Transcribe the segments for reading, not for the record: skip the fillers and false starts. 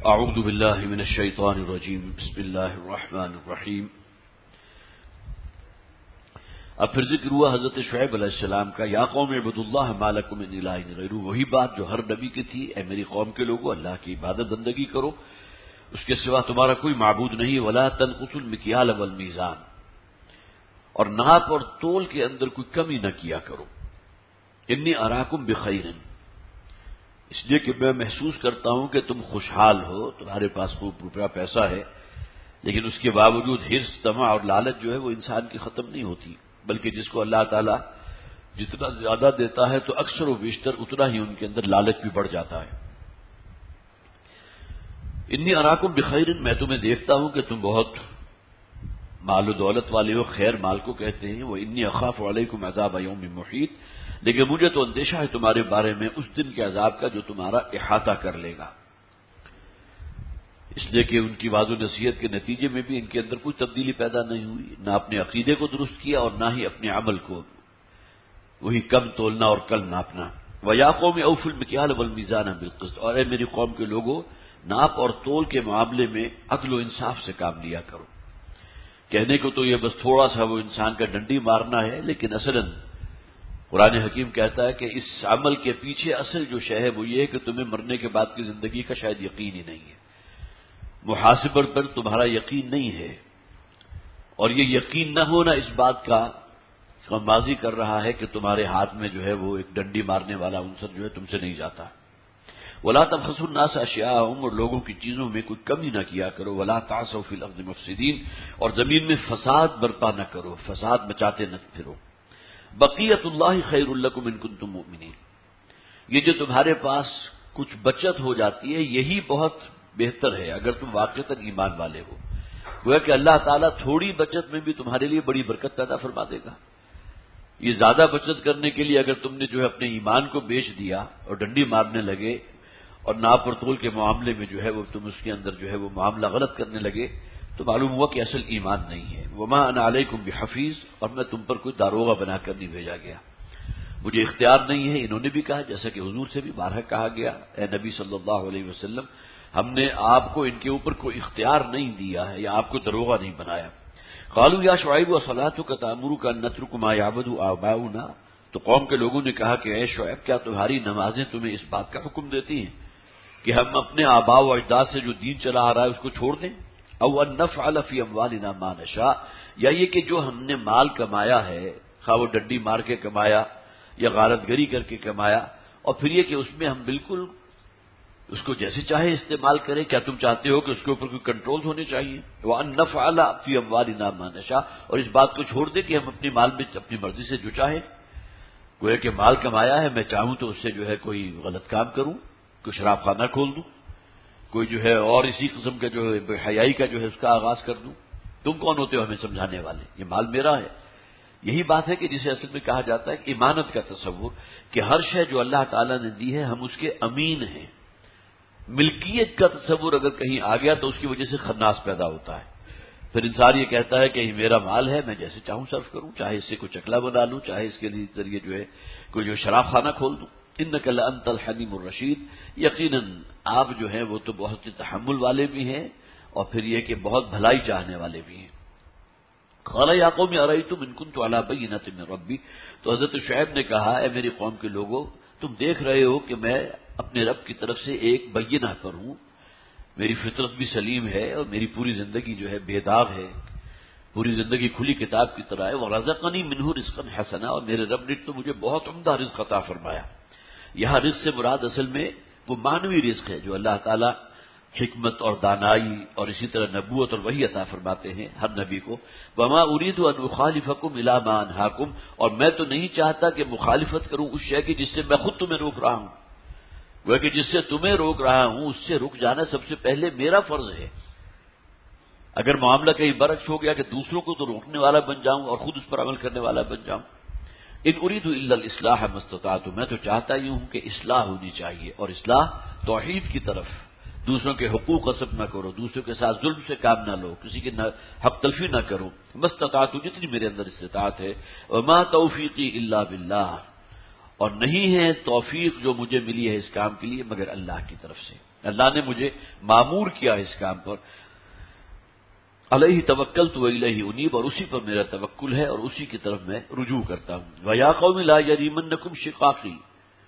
اعوذ باللہ من الشیطان الرجیم بسم اللہ الرحمن الرحیم۔ اب پھر ذکر ہوا حضرت شعیب علیہ السلام کا، یا قوم اعبدوا اللہ ما لکم من الہ غیرہ، وہی بات جو ہر نبی کی تھی، اے میری قوم کے لوگوں اللہ کی عبادت بندگی کرو، اس کے سوا تمہارا کوئی معبود نہیں، ولا تنقصوا المکیال والمیزان، اور ناپ اور تول کے اندر کوئی کمی نہ کیا کرو، انی اراکم بخیر، اس لیے کہ میں محسوس کرتا ہوں کہ تم خوشحال ہو، تمہارے پاس خوب روپیہ پیسہ ہے، لیکن اس کے باوجود حرص، طمع اور لالچ جو ہے وہ انسان کی ختم نہیں ہوتی، بلکہ جس کو اللہ تعالیٰ جتنا زیادہ دیتا ہے تو اکثر و بیشتر اتنا ہی ان کے اندر لالچ بھی بڑھ جاتا ہے۔ انی اراکم بخیر، میں تمہیں دیکھتا ہوں کہ تم بہت مال و دولت والے ہو، خیر مال کو کہتے ہیں، وہ انی اخاف علیکم عذاب یوم محیط، لیکن مجھے تو اندیشہ ہے تمہارے بارے میں اس دن کے عذاب کا جو تمہارا احاطہ کر لے گا، اس لیے کہ ان کی وعظ و نصیحت کے نتیجے میں بھی ان کے اندر کوئی تبدیلی پیدا نہیں ہوئی، نہ اپنے عقیدے کو درست کیا اور نہ ہی اپنے عمل کو وہی کم تولنا اور کل ناپنا۔ وَيَا قَوْمِ أَوْفُوا الْمِكْيَالَ وَالْمِيزَانَ بِالْقِسْطِ، اور اے میری قوم کے لوگوں ناپ اور تول کے معاملے میں عدل و انصاف سے کام لیا کرو۔ کہنے کو تو یہ بس تھوڑا سا وہ انسان کا ڈنڈی مارنا ہے، لیکن اصلاً قرآن حکیم کہتا ہے کہ اس عمل کے پیچھے اصل جو شے ہے وہ یہ ہے کہ تمہیں مرنے کے بعد کی زندگی کا شاید یقین ہی نہیں ہے، محاسبہ پر تمہارا یقین نہیں ہے، اور یہ یقین نہ ہونا اس بات کا غمازی کر رہا ہے کہ تمہارے ہاتھ میں جو ہے وہ ایک ڈنڈی مارنے والا عنصر جو ہے تم سے نہیں جاتا۔ وَلَا تَبْخَسُوا النَّاسَ أَشْيَاءَهُمْ، اور لوگوں کی چیزوں میں کوئی کمی نہ کیا کرو، وَلَا تَعْثَوْا فِي الْأَرْضِ مُفْسِدِينَ، اور زمین میں فساد برپا نہ کرو، فساد مچاتے نہ پھرو۔ بقیت اللہ خیر لکم ان کنتم مؤمنین، یہ جو تمہارے پاس کچھ بچت ہو جاتی ہے یہی بہت بہتر ہے اگر تم واقعتاً ایمان والے ہو، گویا کہ اللہ تعالیٰ تھوڑی بچت میں بھی تمہارے لیے بڑی برکت پیدا فرما دے گا۔ یہ زیادہ بچت کرنے کے لیے اگر تم نے جو ہے اپنے ایمان کو بیچ دیا اور ڈنڈی مارنے لگے اور ناپ اور تول کے معاملے میں جو ہے وہ تم اس کے اندر جو ہے وہ معاملہ غلط کرنے لگے تو معلوم ہوا کہ اصل ایمان نہیں ہے۔ وما انا علیکم بحفیظ، اور میں تم پر کوئی داروغہ بنا کر نہیں بھیجا گیا، مجھے اختیار نہیں ہے۔ انہوں نے بھی کہا، جیسا کہ حضور سے بھی بارہا کہا گیا، اے نبی صلی اللہ علیہ وسلم ہم نے آپ کو ان کے اوپر کوئی اختیار نہیں دیا ہے یا آپ کو داروغہ نہیں بنایا۔ قالوا یا شعیب وصلاتک تأمرک ان نترک ما یعبد آباؤنا، تو قوم کے لوگوں نے کہا کہ اے شعیب کیا تمہاری نمازیں تمہیں اس بات کا حکم دیتی ہیں کہ ہم اپنے آباء و اجداد سے جو دین چلا آ رہا ہے اس کو چھوڑ دیں؟ او ان نفعل فی اموالنا ما نشاء، یا یہ کہ جو ہم نے مال کمایا ہے، خواہ وہ ڈنڈی مار کے کمایا یا غارت گری کر کے کمایا، اور پھر یہ کہ اس میں ہم بالکل اس کو جیسے چاہے استعمال کریں، کیا تم چاہتے ہو کہ اس کے اوپر کوئی کنٹرول ہونے چاہیے؟ وان نفعل فی اموالنا ما نشاء، اور اس بات کو چھوڑ دیں کہ ہم اپنی مال میں اپنی مرضی سے جو چاہیں، گویا کہ مال کمایا ہے، میں چاہوں تو اس سے جو ہے کوئی غلط کام کروں، کوئی شراب خانہ کھول دوں، کوئی جو ہے اور اسی قسم کا جو ہے بے حیائی کا جو ہے اس کا آغاز کر دوں، تم کون ہوتے ہو ہمیں سمجھانے والے؟ یہ مال میرا ہے۔ یہی بات ہے کہ جسے اصل میں کہا جاتا ہے کہ امانت کا تصور، کہ ہر شے جو اللہ تعالیٰ نے دی ہے ہم اس کے امین ہیں۔ ملکیت کا تصور اگر کہیں آ گیا تو اس کی وجہ سے خناس پیدا ہوتا ہے، پھر انسان یہ کہتا ہے کہ یہ میرا مال ہے، میں جیسے چاہوں صرف کروں، چاہے اس سے کوئی چکلا بنا لوں، چاہے اس کے ذریعے جو ہے کوئی جو شراب خانہ کھول دوں۔ انک لانت الحلیم الرشید، یقیناً آپ جو ہیں وہ تو بہت تحمل والے بھی ہیں اور پھر یہ کہ بہت بھلائی چاہنے والے بھی ہیں۔ قال یا قوم ارأیتم ان کنت علی بینۃ من ربی، تو حضرت شعیب نے کہا اے میری قوم کے لوگوں تم دیکھ رہے ہو کہ میں اپنے رب کی طرف سے ایک بینہ پر ہوں، میری فطرت بھی سلیم ہے اور میری پوری زندگی جو ہے بے داغ ہے، پوری زندگی کھلی کتاب کی طرح ہے۔ وَرَزَقَنِي مِنْهُ رِزْقًا حَسَنًا، اور میرے رب نے تو مجھے بہت عمدہ رزق عطا فرمایا۔ یہاں رزق سے مراد اصل میں وہ معنوی رزق ہے جو اللہ تعالیٰ حکمت اور دانائی اور اسی طرح نبوت اور وحی عطا فرماتے ہیں ہر نبی کو۔ وَمَا أُرِيدُ أَنْ أُخَالِفَكُمْ إِلَىٰ مَا أَنْهَاكُمْ، اور میں تو نہیں چاہتا کہ مخالفت کروں اس شے کی جس سے میں خود تمہیں روک رہا ہوں، وہ کہ جس سے تمہیں روک رہا ہوں اس سے رک جانا سب سے پہلے میرا فرض ہے۔ اگر معاملہ کہیں برعکس ہو گیا کہ دوسروں کو تو روکنے والا بن جاؤں اور خود اس پر عمل کرنے والا بن جاؤں۔ ان اريد الا الاصلاح ما استطعت، میں تو چاہتا ہی ہوں کہ اصلاح ہونی چاہیے، اور اصلاح توحید کی طرف، دوسروں کے حقوق غصب نہ کرو، دوسروں کے ساتھ ظلم سے کام نہ لو، کسی کی حق تلفی نہ کرو، ما استطعت جتنی میرے اندر استطاعت ہے۔ وما توفیقی الا باللہ، اور نہیں ہے توفیق جو مجھے ملی ہے اس کام کے لیے مگر اللہ کی طرف سے۔ اللہ نے مجھے مامور کیا اس کام پر. علیہ توکلت و الیہ انیب، اور اسی پر میرا توکل ہے اور اسی کی طرف میں رجوع کرتا ہوں. ویا قوم لا یجرمنکم شقاقی،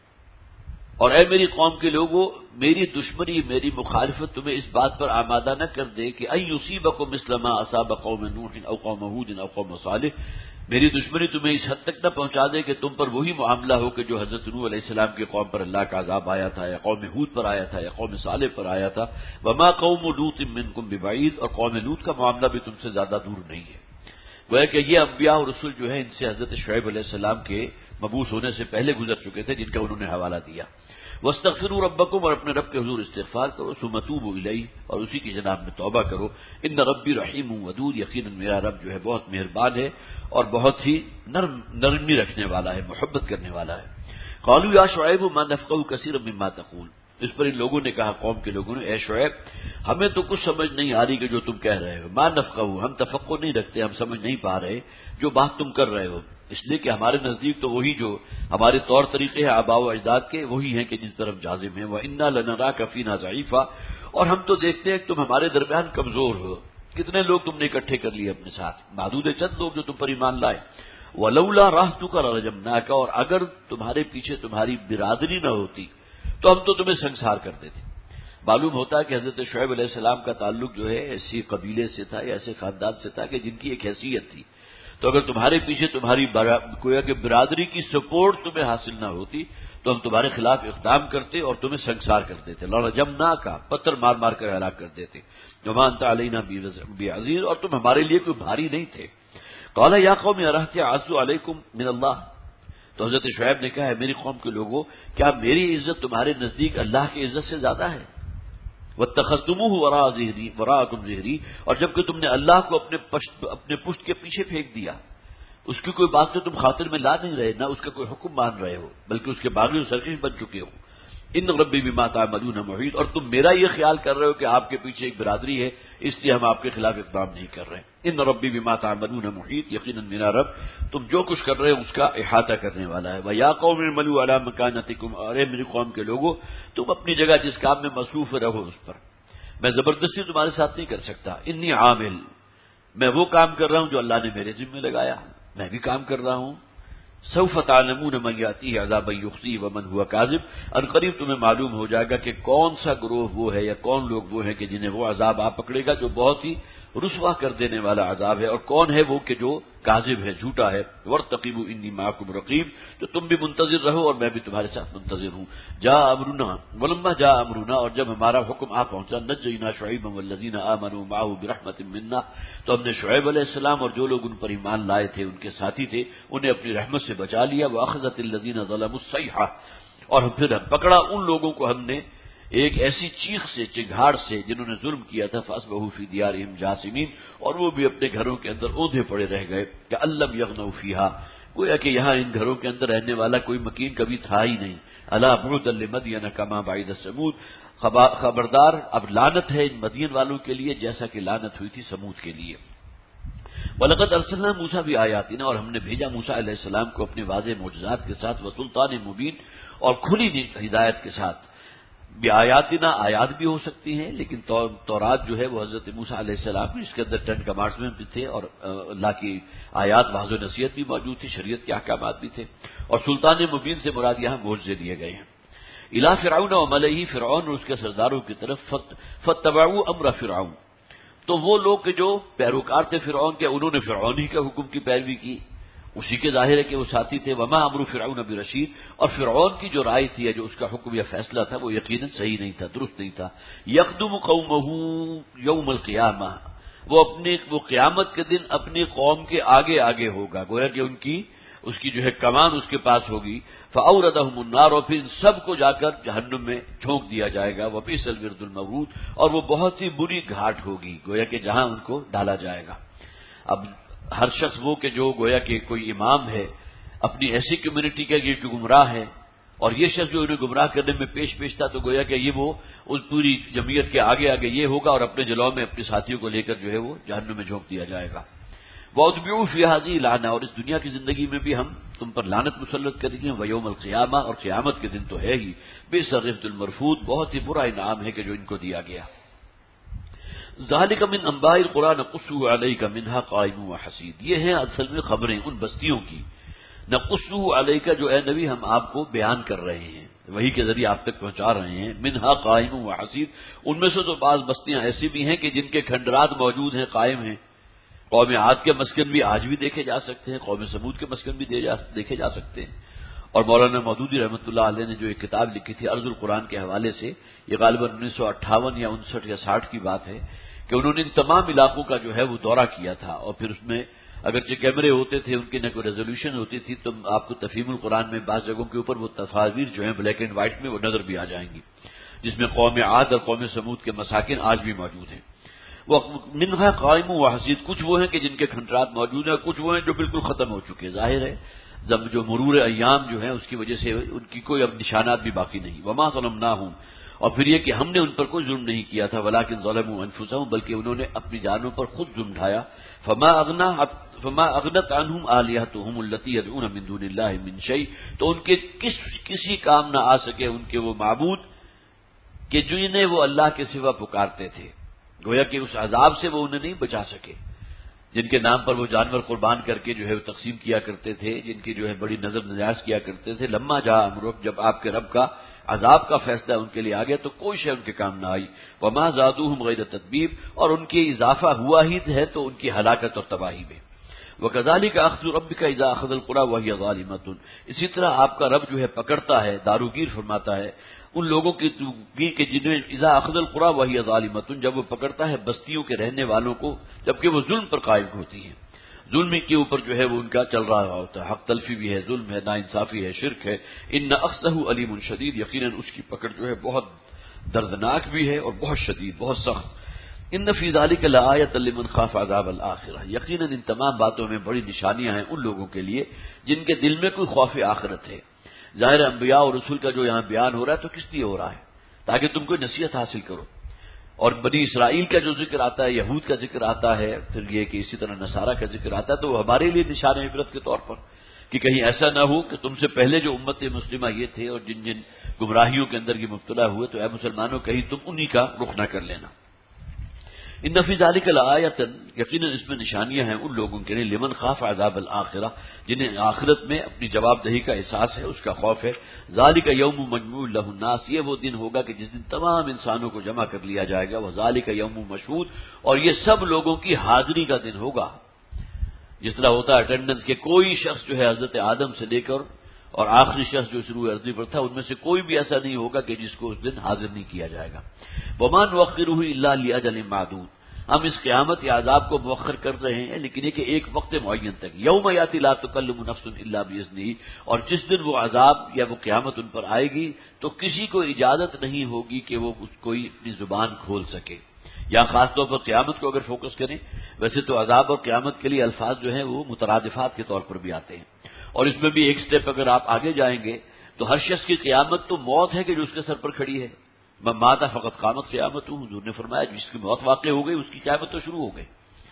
اور اے میری قوم کے لوگوں، میری دشمنی، میری مخالفت تمہیں اس بات پر آمادہ نہ کر دے کہ ان یصیبکم مثل ما اصاب قوم نوح او قوم ہود او قوم صالح، میری دشمنی تمہیں اس حد تک نہ پہنچا دے کہ تم پر وہی معاملہ ہو کہ جو حضرت نوح علیہ السلام کی قوم پر اللہ کا عذاب آیا تھا، یا قوم ہود پر آیا تھا، یا قوم صالح پر آیا تھا. وما قوم لوط منکم ببعید، اور قوم لوط کا معاملہ بھی تم سے زیادہ دور نہیں ہے. گویا کہ یہ انبیاء اور رسول جو ہیں ان سے حضرت شعیب علیہ السلام کے مبعوث ہونے سے پہلے گزر چکے تھے، جن کا انہوں نے حوالہ دیا. واستغفروا ربکم، اور اپنے رب کے حضور استغفار کرو. ثم توبوا الیہ، اور اسی کی جناب میں توبہ کرو. ان ربی رحیم ودود، یقیناً میرا رب جو ہے بہت مہربان ہے اور بہت ہی نرمی رکھنے والا ہے، محبت کرنے والا ہے. قالوا یا شعیب ما نفقه کثیرا مما تقول، اس پر ان لوگوں نے کہا، قوم کے لوگوں نے، اے شعیب ہمیں تو کچھ سمجھ نہیں آ رہی کہ جو تم کہہ رہے ہو. ما نفقه، ہم تفقہ نہیں رکھتے، ہم سمجھ نہیں پا رہے جو بات تم کر رہے ہو، اس لیے کہ ہمارے نزدیک تو وہی جو ہمارے طور طریقے ہیں آباء و اجداد کے، وہی ہیں کہ جن طرف جازم ہیں. وَإِنَّا لَنَرَاكَ فِينَا ضَعِيفًا، اور ہم تو دیکھتے ہیں کہ تم ہمارے درمیان کمزور ہو. کتنے لوگ تم نے اکٹھے کر لیے اپنے ساتھ، محدود چند لوگ جو تم پر ایمان لائے. وَلَوْلَا رَحْتُكَ لَرَجَمْنَاكَ، اور اگر تمہارے پیچھے تمہاری برادری نہ ہوتی تو ہم تو تمہیں سنسار کر دیتے. معلوم ہوتا ہے کہ حضرت شعیب علیہ السلام کا تعلق جو ہے ایسی قبیلے سے تھا یا ایسے خاندان سے تھا کہ جن کی ایک حیثیت تھی. تو اگر تمہارے پیچھے تمہاری گویا کہ برادری کی سپورٹ تمہیں حاصل نہ ہوتی تو ہم تمہارے خلاف اقدام کرتے اور تمہیں سنسار کر دیتے. لَرَجَمْنَاكَ، پتھر مار مار کر ہلاک کر دیتے. وَمَا أَنْتَ عَلَيْنَا بِعَزِيزٍ، اور تم ہمارے لیے کوئی بھاری نہیں تھے. قَالَ يَا قَوْمِ أَرَهْتِ أَعَزُّ عَلَيْكُمْ مِنَ اللَّهِ، تو حضرت شعیب نے کہا ہے میری قوم کے لوگوں، کیا میری عزت تمہارے نزدیک اللہ کی عزت سے زیادہ ہے؟ وَاتَّخَذْتُمُوهُ وَرَاءَكُمْ ظِهْرِي، اور جبکہ تم نے اللہ کو اپنے پشت کے پیچھے پھینک دیا، اس کی کوئی بات تو تم خاطر میں لا نہیں رہے، نہ اس کا کوئی حکم مان رہے ہو، بلکہ اس کے باغی و سرکش بن چکے ہو. ان ربی بما تعملون محیط، اور تم میرا یہ خیال کر رہے ہو کہ آپ کے پیچھے ایک برادری ہے اس لیے ہم آپ کے خلاف اقدام نہیں کر رہے. ان ربی بما تعملون محیط، یقیناً میرا رب تم جو کچھ کر رہے ہو اس کا احاطہ کرنے والا ہے. وَيَا قَوْمِ اعْمَلُوا عَلَىٰ مَكَانَتِكُمْ، اور اے میری قوم کے لوگوں تم اپنی جگہ جس کام میں مصروف رہو اس پر، میں زبردستی تمہارے ساتھ نہیں کر سکتا. انی عامل، میں وہ کام کر رہا ہوں جو اللہ نے میرے ذمہ لگایا، میں بھی کام کر رہا ہوں. سوف تعلمون من یاتیہ عذاب یخزیہ ومن هو کاذب، ان قریب تمہیں معلوم ہو جائے گا کہ کون سا گروہ وہ ہے یا کون لوگ وہ ہیں کہ جنہیں وہ عذاب آ پکڑے گا جو بہت ہی رسوا کر دینے والا عذاب ہے، اور کون ہے وہ کہ جو کاذب ہے، جھوٹا ہے. وارتقبوا انی معکم رقیب، تو تم بھی منتظر رہو اور میں بھی تمہارے ساتھ منتظر ہوں. جاء امرنا، ولما جاء امرنا، اور جب ہمارا حکم آ پہنچا، نجینا شعیبا والذین آمنوا معه برحمت منا، تو ہم نے شعیب علیہ السلام اور جو لوگ ان پر ایمان لائے تھے، ان کے ساتھی تھے، انہیں اپنی رحمت سے بچا لیا. واخذت الذین ظلموا الصیحہ، اور پھر ہم پکڑا ان لوگوں کو ہم نے ایک ایسی چیخ سے، چنگھاڑ سے، جنہوں نے ظلم کیا تھا. فاصبحوا فی دیارہم جاثمین، اور وہ بھی اپنے گھروں کے اندر اوندھے پڑے رہ گئے. کہ لم یغنوا فیہا، گویا کہ یہاں ان گھروں کے اندر رہنے والا کوئی مکین کبھی تھا ہی نہیں. الا بعدا لمدین کما بعد ثمود، خبردار اب لعنت ہے ان مدین والوں کے لیے جیسا کہ لعنت ہوئی تھی سمود کے لیے. وَلَقَدْ أَرْسَلْنَا مُوسَىٰ بِآيَاتِنَا، اور ہم نے بھیجا موسیٰ علیہ السلام کو اپنے واضح معجزات کے ساتھ، وسلطان مبین، اور کھلی ہدایت کے ساتھ. بآیاتنا، آیات بھی ہو سکتی ہیں، لیکن تورات جو ہے وہ حضرت موسیٰ علیہ السلام کی، اس کے اندر 10 کمانڈمنٹ بھی تھے اور اللہ کی آیات واضح و نصیحت بھی موجود تھی، شریعت کے احکامات بھی تھے. اور سلطان مبین سے مراد یہاں معجزے دیے گئے ہیں. الی فرعون وملئہ، فرعون اور اس کے سرداروں کی طرف. فاتبعوا امر فرعون، تو وہ لوگ کہ جو پیروکار تھے فرعون کے، انہوں نے فرعون ہی کے حکم کی پیروی کی، اسی کے ظاہر ہے کہ وہ ساتھی تھے. وما امر فرعون برشید، اور فرعون کی جو رائے تھی یا جو اس کا حکم یا فیصلہ تھا وہ یقیناً صحیح نہیں تھا، درست نہیں تھا. یقدم قومہ یوم القیامہ، وہ قیامت کے دن اپنی قوم کے آگے آگے ہوگا، گویا کہ اس کی جو ہے کمان اس کے پاس ہوگی. فاوردہم النار، اور پھر ان سب کو جا کر جہنم میں جھونک دیا جائے گا. وبئس الورد المورود، اور وہ بہت ہی بری گھاٹ ہوگی، گویا کہ جہاں ان کو ڈالا جائے گا. اب ہر شخص وہ کہ جو گویا کہ کوئی امام ہے اپنی ایسی کمیونٹی کا یہ جو گمراہ ہے، اور یہ شخص جو انہیں گمراہ کرنے میں پیش تھا، تو گویا کہ یہ وہ اس پوری جمعیت کے آگے آگے یہ ہوگا، اور اپنے جلوہ میں اپنے ساتھیوں کو لے کر جو ہے وہ جہنم میں جھونک دیا جائے گا. وَأُتْبِعُوا فِي هَذِهِ لَعْنَةً، اور اس دنیا کی زندگی میں بھی ہم تم پر لعنت مسلط کریں گے، وَيَوْمَ الْقِيَامَةِ، اور قیامت کے دن تو ہے ہی، بِئْسَ الرِّفْدُ الْمَرْفُودُ، بہت ہی برا انعام ہے کہ جو ان کو دیا گیا۔ ذَلِكَ مِنْ أَنْبَاءِ الْقُرَىٰ نَقُصُّهُ عَلَيْكَ مِنْهَا قَائِمٌ وَحَصِيدٌ، یہ ہیں اصل میں خبریں ان بستیوں کی، نَقُصُّهُ عَلَيْكَ جو اے نبی ہم آپ کو بیان کر رہے ہیں، وہی کے ذریعے آپ تک پہنچا رہے ہیں، منہا قائم و حسید، ان میں سے تو بعض بستیاں ایسی بھی ہیں کہ جن کے کھنڈرات موجود ہیں، قائم ہیں۔ قوم عاد کے مسکن بھی آج بھی دیکھے جا سکتے ہیں، قوم سمود کے مسکن بھی دیکھے جا سکتے ہیں۔ اور مولانا مودودی رحمۃ اللہ علیہ نے جو ایک کتاب لکھی تھی عرض القرآن کے حوالے سے، یہ غالباً 1958 یا 59 یا 60 کی بات ہے، کہ انہوں نے ان تمام علاقوں کا جو ہے وہ دورہ کیا تھا، اور پھر اس میں اگرچہ کیمرے ہوتے تھے، ان کی نہ کوئی ریزولوشن ہوتی تھی، تو آپ کو تفہیم القرآن میں بعض جگہوں کے اوپر وہ تصاویر جو ہیں بلیک اینڈ وائٹ میں وہ نظر بھی آ جائیں گی، جس میں قوم عاد اور قوم سمود کے مساکن آج بھی موجود ہیں۔ وہ منہا قائم و حسید، کچھ وہ ہیں کہ جن کے کھنڈرات موجود ہیں، کچھ وہ ہیں جو بالکل ختم ہو چکے، ظاہر ہے جب جو مرور ایام جو ہے اس کی وجہ سے ان کی کوئی اب نشانات بھی باقی نہیں۔ وما ظلمناہم، اور پھر یہ کہ ہم نے ان پر کوئی ظلم نہیں کیا تھا، ولکن ظلموا انفسہم، بلکہ انہوں نے اپنی جانوں پر خود ظلم ڈھایا۔ فما اغنت عنہم آلیہتہم التی یدعون من دون اللہ من شیء، تو ان کے کسی کام نہ آ سکے ان کے وہ معبود کہ جنہیں وہ اللہ کے سوا پکارتے تھے، گویا کہ اس عذاب سے وہ انہیں نہیں بچا سکے، جن کے نام پر وہ جانور قربان کر کے جو ہے وہ تقسیم کیا کرتے تھے، جن کی جو ہے بڑی نظر نیاز کیا کرتے تھے۔ لما جاء امرک، جب آپ کے رب کا عذاب کا فیصلہ ان کے لیے آ گیا تو کوئی شے ان کے کام نہ آئی۔ وما زادوہم غیر تتبیب، اور ان کی اضافہ ہوا ہی ہے تو ان کی ہلاکت اور تباہی میں۔ وَكَذَلِكَ أَخْذُ رَبِّكَ إِذَا أَخَذَ الْقُرَىٰ وَهِيَ ظَالِمَةٌ، اسی طرح آپ کا رب جو ہے پکڑتا ہے، داروگیر فرماتا ہے ان لوگوں کی کہ جنہیں اذا اخذ القرى وهي ظالمۃ، جب وہ پکڑتا ہے بستیوں کے رہنے والوں کو جبکہ وہ ظلم پر قائم ہوتی ہیں، ظلم کے اوپر جو ہے وہ ان کا چل رہا ہوتا ہے، حق تلفی بھی ہے، ظلم ہے، ناانصافی ہے، شرک ہے۔ ان اخذہ علیم شدید، یقیناً اس کی پکڑ جو ہے بہت دردناک بھی ہے اور بہت شدید، بہت سخت۔ ان فی ذلک لآیۃ لمن خاف عذاب الآخرہ، یقیناً ان تمام باتوں میں بڑی نشانیاں ہیں ان لوگوں کے لیے جن کے دل میں کوئی خوف آخرت ہے۔ ظاہر انبیاء اور رسول کا جو یہاں بیان ہو رہا ہے تو کس لیے ہو رہا ہے؟ تاکہ تم کو نصیحت حاصل کرو۔ اور بنی اسرائیل کا جو ذکر آتا ہے، یہود کا ذکر آتا ہے، پھر یہ کہ اسی طرح نصارہ کا ذکر آتا ہے، تو وہ ہمارے لیے نشان عبرت کے طور پر کہ کہیں ایسا نہ ہو کہ تم سے پہلے جو امت مسلمہ یہ تھے اور جن جن گمراہیوں کے اندر یہ مبتلا ہوئے، تو اے مسلمانوں کہیں تم انہی کا رخ نہ کر لینا۔ ان فی ذلک لآیۃ، یقیناً اس میں نشانیاں ہیں ان لوگوں کے لیے لمن خاف عذاب الآخرہ، جنہیں آخرت میں اپنی جواب دہی کا احساس ہے، اس کا خوف ہے۔ ذالک یوم مجموع لہ الناس، یہ وہ دن ہوگا کہ جس دن تمام انسانوں کو جمع کر لیا جائے گا۔ وذالک یوم مشہود، اور یہ سب لوگوں کی حاضری کا دن ہوگا۔ جس طرح ہوتا ہے اٹینڈنس کے، کوئی شخص جو ہے حضرت آدم سے لے کر اور آخری شخص جو شروع ارضی پر تھا ان میں سے کوئی بھی ایسا نہیں ہوگا کہ جس کو اس دن حاضر نہیں کیا جائے گا۔ وما نؤخرہ الا لأجل معدود، ہم اس قیامت یا عذاب کو مؤخر کر رہے ہیں لیکن یہ کہ ایک وقت معین تک۔ یوم یاتی لا تکلم نفس الا باذنہ، اور جس دن وہ عذاب یا وہ قیامت ان پر آئے گی تو کسی کو اجازت نہیں ہوگی کہ وہ کوئی اپنی زبان کھول سکے۔ یا خاص طور پر قیامت کو اگر فوکس کریں، ویسے تو عذاب اور قیامت کے لیے الفاظ جو ہیں وہ مترادفات کے طور پر بھی آتے ہیں، اور اس میں بھی ایک سٹیپ اگر آپ آگے جائیں گے تو ہر شخص کی قیامت تو موت ہے کہ جو اس کے سر پر کھڑی ہے۔ من مات فقط قامت قیامت، حضور نے فرمایا جس کی موت واقع ہو گئی اس کی قیامت تو شروع ہو گئی۔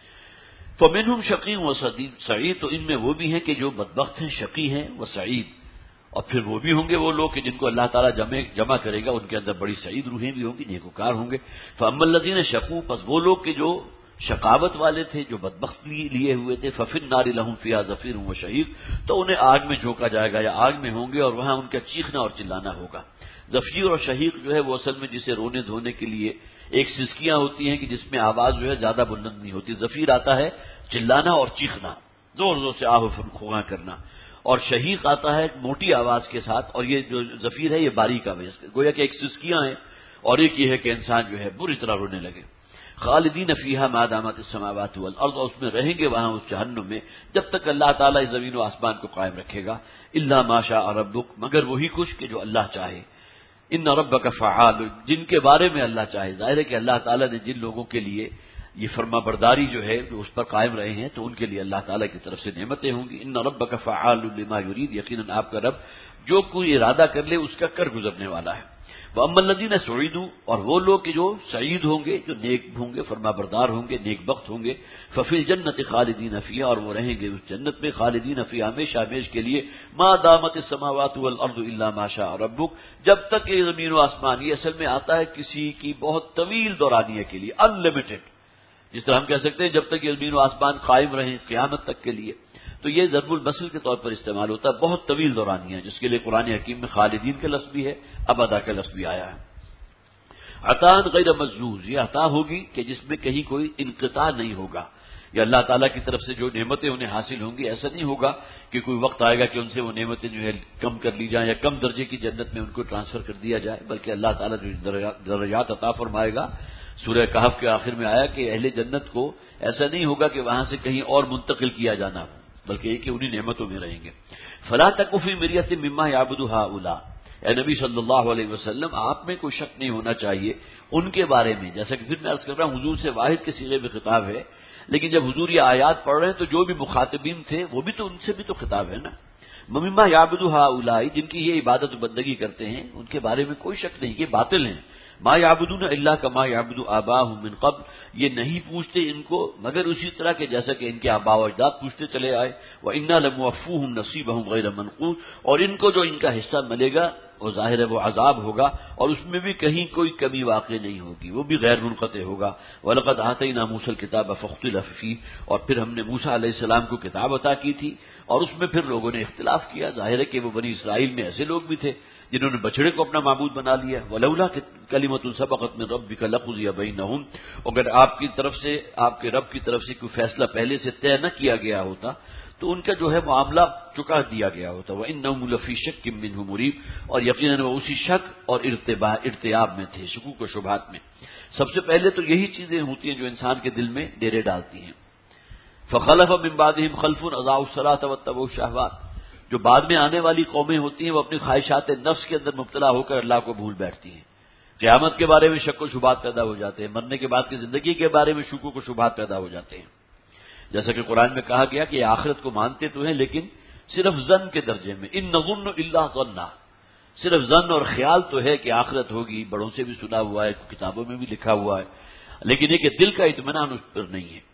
فمنہم شقی و سعید، تو ان میں وہ بھی ہیں کہ جو بدبخت ہیں، شقی ہیں وہ سعید، اور پھر وہ بھی ہوں گے وہ لوگ کہ جن کو اللہ تعالیٰ جمع کرے گا، ان کے اندر بڑی سعید روحیں بھی ہوں گی، نیکوکار ہوں گے۔ فاما الذین شقوا، پس وہ لوگ کہ جو شقاوت والے تھے، جو بدبخت لیے ہوئے تھے، ففی النار لہم فیہا زفیر و شہیق، تو انہیں آگ میں جھونکا جائے گا یا آگ میں ہوں گے اور وہاں ان کا چیخنا اور چلانا ہوگا۔ زفیر اور شہیق جو ہے وہ اصل میں جسے رونے دھونے کے لیے ایک سسکیاں ہوتی ہیں کہ جس میں آواز جو ہے زیادہ بلند نہیں ہوتی۔ زفیر آتا ہے چلانا اور چیخنا، زور زور سے آہ و فغاں کرنا، اور شہیق آتا ہے موٹی آواز کے ساتھ، اور یہ جو زفیر ہے یہ باریک آواز، گویا کہ ایک سسکیاں ہیں، اور ایک یہ ہے کہ انسان جو ہے بری طرح رونے لگے۔ خالدین فیہا ما دامت السماوات والارض، اس میں رہیں گے وہاں اس جہنم میں جب تک اللہ تعالیٰ اس زمین و آسمان کو قائم رکھے گا۔ الا ما شاء ربک، مگر وہی کچھ کہ جو اللہ چاہے۔ ان ربک فعال، جن کے بارے میں اللہ چاہے، ظاہر ہے کہ اللہ تعالیٰ نے جن لوگوں کے لیے یہ فرما برداری جو ہے جو اس پر قائم رہے ہیں تو ان کے لیے اللہ تعالیٰ کی طرف سے نعمتیں ہوں گی۔ ان ربک فعال لما یرید، یقیناً آپ کا رب جو کوئی ارادہ کر لے اس کا کر گزرنے والا ہے۔ وَأَمَّا الَّذِينَ سُعِدُوا، اور وہ لوگ کہ جو سعید ہوں گے، جو نیک ہوں گے، فرما بردار ہوں گے، نیک بخت ہوں گے، فَفِي الْجَنَّةِ خَالِدِينَ فِيهَا، اور وہ رہیں گے اس جنت میں خالدین فیہا، ہمیشہ ہمیش کے لیے، ما دامت السماوات والارض الا ما شاء ربک، جب تک یہ زمین و آسمان، یہ اصل میں آتا ہے کسی کی بہت طویل دورانیہ کے لیے، انلمیٹڈ، جس طرح ہم کہہ سکتے ہیں جب تک یہ زمین و آسمان قائم رہیں قیامت تک کے لیے، تو یہ ضرب المثل کے طور پر استعمال ہوتا ہے، بہت طویل دورانیہ، جس کے لیے قرآن حکیم میں خالدین کا لفظ بھی ہے، ابدا کا لفظ بھی آیا ہے۔ عطاء غیر مجزوز، یہ عطا ہوگی کہ جس میں کہیں کوئی انقطاع نہیں ہوگا، یا اللہ تعالیٰ کی طرف سے جو نعمتیں انہیں حاصل ہوں گی، ایسا نہیں ہوگا کہ کوئی وقت آئے گا کہ ان سے وہ نعمتیں جو ہے کم کر لی جائیں یا کم درجے کی جنت میں ان کو ٹرانسفر کر دیا جائے، بلکہ اللہ تعالیٰ جو درجات عطا فرمائے گا، سورہ کہف کے آخر میں آیا کہ اہل جنت کو ایسا نہیں ہوگا کہ وہاں سے کہیں اور منتقل کیا جانا ہو، بلکہ یہ کہ انہی نعمتوں میں رہیں گے۔ فلا تک فی مریۃ مما یعبد ہؤلاء، اے نبی صلی اللہ علیہ وسلم آپ میں کوئی شک نہیں ہونا چاہیے ان کے بارے میں، جیسا کہ پھر میں عرض کر رہا ہوں حضور سے واحد کے صیغے میں خطاب ہے، لیکن جب حضور یہ آیات پڑھ رہے ہیں تو جو بھی مخاطبین تھے وہ بھی تو ان سے بھی تو خطاب ہے نا، مما یعبد ہؤلاء، جن کی یہ عبادت و بندگی کرتے ہیں ان کے بارے میں کوئی شک نہیں کہ باطل ہیں، ما یعبدون الا کما یعبد آباؤہم من قبل، یہ نہیں پوچھتے ان کو مگر اسی طرح کہ جیسا کہ ان کے آباء و اجداد پوچھتے چلے آئے، وَإِنَّا لَمُوَفُّوهُمْ نَصِيبَهُمْ غَيْرَ مَنْقُوصٍ، اور ان کو جو ان کا حصہ ملے گا وہ ظاہر ہے وہ عذاب ہوگا، اور اس میں بھی کہیں کوئی کمی واقع نہیں ہوگی، وہ بھی غیر منقطع ہوگا۔ وَلَقَدْ آتَيْنَا مُوسَى الْكِتَابَ فَاخْتَلَفَ فِيهِ، اور پھر ہم نے موسیٰ علیہ السلام کو کتاب عطا کی تھی اور اس میں پھر لوگوں نے اختلاف کیا، ظاہر ہے کہ وہ بنی اسرائیل میں ایسے لوگ بھی تھے جنہوں نے بچڑے کو اپنا معبود بنا لیا، وَلَوْلَا کَلِمَةٌ سَبَقَتْ مِن رَّبِّكَ لَقُضِيَ بَيْنَهُمْ، اگر آپ کی طرف سے، آپ کے رب کی طرف سے کوئی فیصلہ پہلے سے طے نہ کیا گیا ہوتا تو ان کا جو ہے معاملہ چکا دیا گیا ہوتا، وَإِنَّهُمْ لَفِي شَكٍّ مِّنْهُ مُرِيبٍ، اور یقیناً وہ اسی شک اور ارتیاب میں تھے، شکوک و شبہات میں۔ سب سے پہلے تو یہی چیزیں ہوتی ہیں جو انسان کے دل میں ڈیرے ڈالتی ہیں۔ فَخَلَفَ مِن بَعْدِهِمْ خَلْفٌ أَضَاعُوا الصَّلَاةَ وَاتَّبَعُوا الشَّهَوَاتِ، جو بعد میں آنے والی قومیں ہوتی ہیں وہ اپنی خواہشات نفس کے اندر مبتلا ہو کر اللہ کو بھول بیٹھتی ہیں، قیامت کے بارے میں شک و شبہات پیدا ہو جاتے ہیں، مرنے کے بعد کی زندگی کے بارے میں شکوک و شبہات پیدا ہو جاتے ہیں، جیسا کہ قرآن میں کہا گیا کہ آخرت کو مانتے تو ہیں لیکن صرف ظن کے درجے میں، ان نظن الا ظنا، صرف ظن اور خیال تو ہے کہ آخرت ہوگی، بڑوں سے بھی سنا ہوا ہے، کتابوں میں بھی لکھا ہوا ہے، لیکن یہ کہ دل کا اطمینان اس پر نہیں ہے۔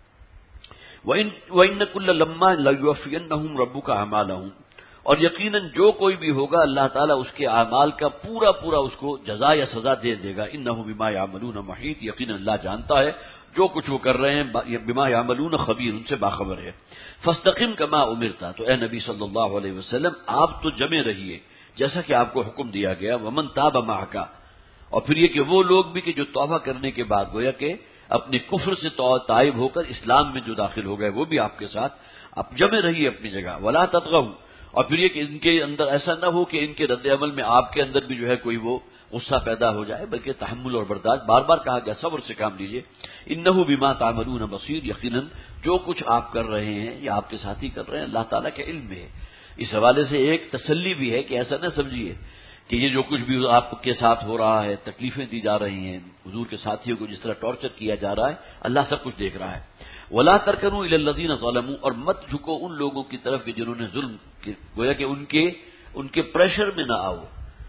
وَإِنَّ كُلَّ لَمَّا لَيُوَفِّيَنَّهُمْ رَبُّكَ أَعْمَالَهُمْ، اور یقیناً جو کوئی بھی ہوگا اللہ تعالیٰ اس کے اعمال کا پورا پورا اس کو جزا یا سزا دے دے گا، إِنَّهُ بِمَا يَعْمَلُونَ مُحِيطٌ، یقیناً اللہ جانتا ہے جو کچھ وہ کر رہے ہیں، بما يعملون خبیر، ان سے باخبر ہے۔ فاستقم کما امرت، تو اے نبی صلی اللہ علیہ وسلم آپ تو جمے رہیے جیسا کہ آپ کو حکم دیا گیا، ومن تاب معک، اور پھر یہ کہ وہ لوگ بھی کہ جو توبہ کرنے کے بعد گویا کہ اپنے کفر سے تائب ہو کر اسلام میں جو داخل ہو گئے وہ بھی آپ کے ساتھ، آپ جمے رہیے اپنی جگہ، ولا تطغوا، اور پھر یہ کہ ان کے اندر ایسا نہ ہو کہ ان کے رد عمل میں آپ کے اندر بھی جو ہے کوئی وہ غصہ پیدا ہو جائے، بلکہ تحمل اور برداشت، بار بار کہا گیا صبر سے کام لیجیے، انہ بما تعملون بصیر، یقیناً جو کچھ آپ کر رہے ہیں یا آپ کے ساتھی کر رہے ہیں اللہ تعالیٰ کے علم میں ہے۔ اس حوالے سے ایک تسلی بھی ہے کہ ایسا نہ سمجھیے کہ یہ جو کچھ بھی آپ کے ساتھ ہو رہا ہے، تکلیفیں دی جا رہی ہیں، حضور کے ساتھیوں کو جس طرح ٹارچر کیا جا رہا ہے، اللہ سب کچھ دیکھ رہا ہے۔ ولا ترکنوا الی الذین ظلموا، اور مت جھکو ان لوگوں کی طرف جنہوں نے ظلم کیا، گویا کہ ان کے پریشر میں نہ آؤ،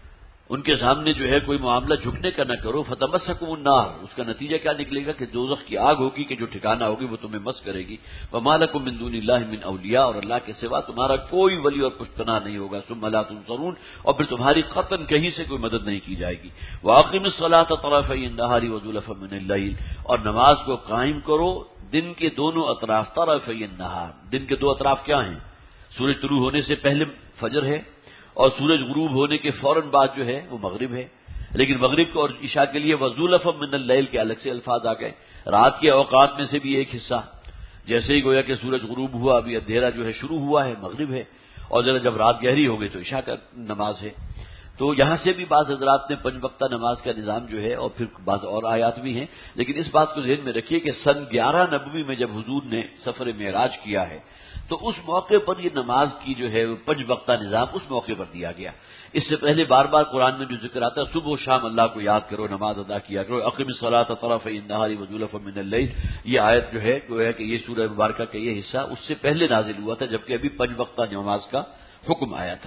ان کے سامنے جو ہے کوئی معاملہ جھکنے کا نہ کرو، فتمسکم النار، اس کا نتیجہ کیا نکلے گا کہ دوزخ کی آگ ہوگی کہ جو ٹھکانہ ہوگی وہ تمہیں مس کرے گی، وما لکم من دون اللہ من اولیاء، اور اللہ کے سوا تمہارا کوئی ولی اور پشتنا نہیں ہوگا، ثم لا تنصرون، اور پھر تمہاری قطعاً کہیں سے کوئی مدد نہیں کی جائے گی۔ واقم الصلاۃ طرفی النہار وزلفا من اللیل، اور نماز کو قائم کرو دن کے دونوں اطراف، طرفی النہار، دن کے دو اطراف کیا ہیں؟ سورج طلوع ہونے سے پہلے فجر ہے اور سورج غروب ہونے کے فوراً بعد جو ہے وہ مغرب ہے، لیکن مغرب کو اور عشاء کے لیے وزلفا من اللیل کے الگ سے الفاظ آ گئے، رات کے اوقات میں سے بھی ایک حصہ، جیسے ہی گویا کہ سورج غروب ہوا ابھی اندھیرا جو ہے شروع ہوا ہے مغرب ہے، اور ذرا جب رات گہری ہو گئی تو عشاء کا نماز ہے۔ تو یہاں سے بھی بعض حضرات نے 5 وقتہ نماز کا نظام جو ہے، اور پھر بعض اور آیات بھی ہیں، لیکن اس بات کو ذہن میں رکھیے کہ سن 11 نبوی میں جب حضور نے سفر معراج کیا ہے تو اس موقع پر یہ نماز کی جو ہے 5 وقتہ نظام اس موقع پر دیا گیا۔ اس سے پہلے بار بار قرآن میں جو ذکر آتا ہے صبح و شام اللہ کو یاد کرو، نماز ادا کیا کرو، اقم الصلاۃ طرفی النہار وزلفا من اللیل، یہ آیت جو ہے گویا کہ یہ سورہ مبارکہ کا یہ حصہ اس سے پہلے نازل ہوا تھا، جبکہ ابھی 5 وقتہ نماز کا حکم آیا تھا۔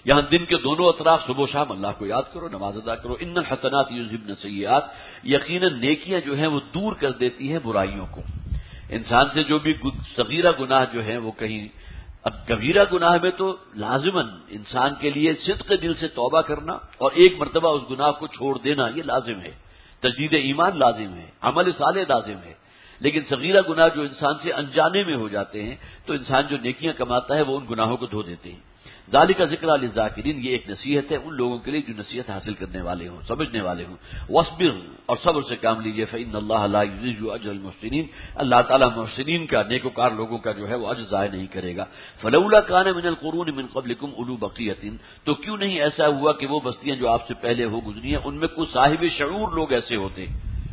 یہاں دن کے دونوں اطراف صبح و شام اللہ کو یاد کرو، نماز ادا کرو. ان الحسنات یذہبن السیئات، یقیناً نیکیاں جو ہیں وہ دور کر دیتی ہیں برائیوں کو. انسان سے جو بھی صغیرہ گناہ جو ہے وہ کہیں، اب کبیرہ گناہ میں تو لازماً انسان کے لیے صدق دل سے توبہ کرنا اور ایک مرتبہ اس گناہ کو چھوڑ دینا یہ لازم ہے، تجدید ایمان لازم ہے، عمل صالح لازم ہے. لیکن صغیرہ گناہ جو انسان سے انجانے میں ہو جاتے ہیں تو انسان جو نیکیاں کماتا ہے وہ ان گناہوں کو دھو دیتے ہیں. ذالک ذکر للذاکرین، یہ ایک نصیحت ہے ان لوگوں کے لیے جو نصیحت حاصل کرنے والے ہوں، سمجھنے والے ہوں. واصبر، اور صبر سے کام لیجیے. فإن اللہ لا یضيع اجر المحسنین، اللہ تعالیٰ محسنین کا، نیکوکار لوگوں کا جو ہے وہ اجر ضائع نہیں کرے گا. فلولا کان من القرون من قبلکم اولو بقیۃ، تو کیوں نہیں ایسا ہوا کہ وہ بستیاں جو آپ سے پہلے ہو گزری ہیں ان میں کچھ صاحب شعور لوگ ایسے ہوتے،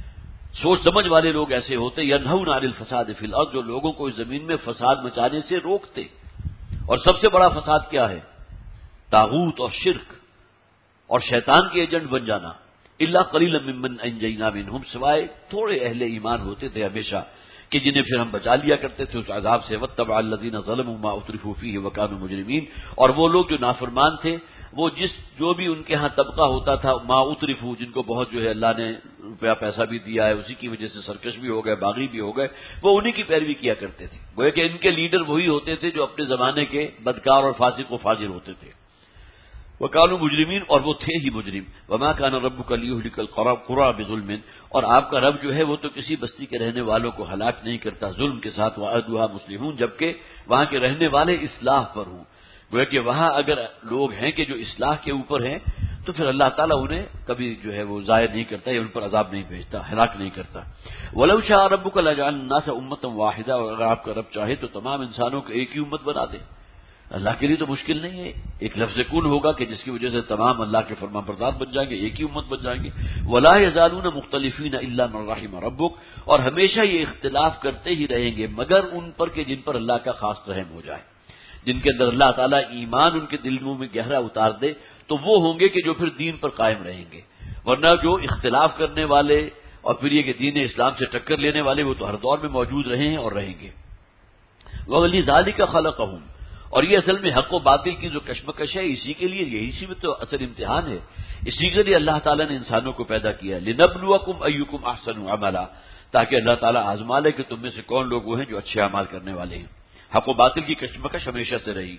سوچ سمجھ والے لوگ ایسے ہوتے، ینہون عن الفساد فی الارض، جو لوگوں کو اس زمین میں فساد مچانے سے روکتے. اور سب سے بڑا فساد کیا ہے؟ طاغوت اور شرک اور شیطان کے ایجنٹ بن جانا. الا قلیلا ممن انجینا منہم، سوائے تھوڑے اہل ایمان ہوتے تھے ہمیشہ کہ جنہیں پھر ہم بچا لیا کرتے تھے اس عذاب سے. واتبع الذین ظلموا ما اترفوا فیہ وکانوا مجرمین، اور وہ لوگ جو نافرمان تھے وہ جو بھی ان کے ہاں طبقہ ہوتا تھا، ما اترفوا، جن کو بہت جو ہے اللہ نے روپیہ پیسہ بھی دیا ہے، اسی کی وجہ سے سرکش بھی ہو گئے، باغی بھی ہو گئے، وہ انہی کی پیروی کیا کرتے تھے. گویا کہ ان کے لیڈر وہی ہوتے تھے جو اپنے زمانے کے بدکار اور فاسق و فاجر ہوتے تھے. وکانوا مجرمین، اور وہ تھے ہی مجرم. وما کان ربک لیہلک القری بظلم، اور آپ کا رب جو ہے وہ تو کسی بستی کے رہنے والوں کو ہلاک نہیں کرتا ظلم کے ساتھ. واہلھا مصلحون، جبکہ وہاں کے رہنے والے اصلاح پر ہوں. گویا کہ وہاں اگر لوگ ہیں کہ جو اصلاح کے اوپر ہیں تو پھر اللہ تعالیٰ انہیں کبھی جو ہے وہ ضائع نہیں کرتا یا ان پر عذاب نہیں بھیجتا، ہلاک نہیں کرتا. وَلَوْ شَاءَ رَبُّكَ لَجَعَلَ النَّاسَ أُمَّةً وَاحِدَةً، اور اگر آپ کا رب چاہے تو تمام انسانوں کو ایک ہی امت بنا دے. اللہ کے لیے تو مشکل نہیں ہے، ایک لفظ کن ہوگا کہ جس کی وجہ سے تمام اللہ کے فرمان بردار بن جائیں گے، ایک ہی امت بن جائیں گے. وَلَا يَزَالُونَ مُخْتَلِفِينَ إِلَّا مَن رَحِمَ رَبُّكَ، اور ہمیشہ یہ اختلاف کرتے ہی رہیں گے مگر ان پر کہ جن پر اللہ کا خاص رحم ہو جائے، جن کے اندر اللہ تعالیٰ ایمان ان کے دلوں میں گہرا اتار دے تو وہ ہوں گے کہ جو پھر دین پر قائم رہیں گے. ورنہ جو اختلاف کرنے والے اور پھر یہ کہ دین اسلام سے ٹکر لینے والے وہ تو ہر دور میں موجود رہے ہیں اور رہیں گے. وَلِذَالِكَ خَلَقَهُمْ، اور یہ اصل میں حق و باطل کی جو کشمکش ہے اسی کے لیے، اسی میں تو اصل امتحان ہے، اسی کے لیے اللہ تعالیٰ نے انسانوں کو پیدا کیا. لِنَبْلُوَكُمْ أَيُّكُمْ أَحْسَنُ عَمَلًا، تاکہ اللہ تعالیٰ آزما لے کہ تم میں سے کون لوگ وہ ہیں جو اچھے اعمال کرنے والے ہیں. حق و باطل کی کشمکش ہمیشہ سے رہی.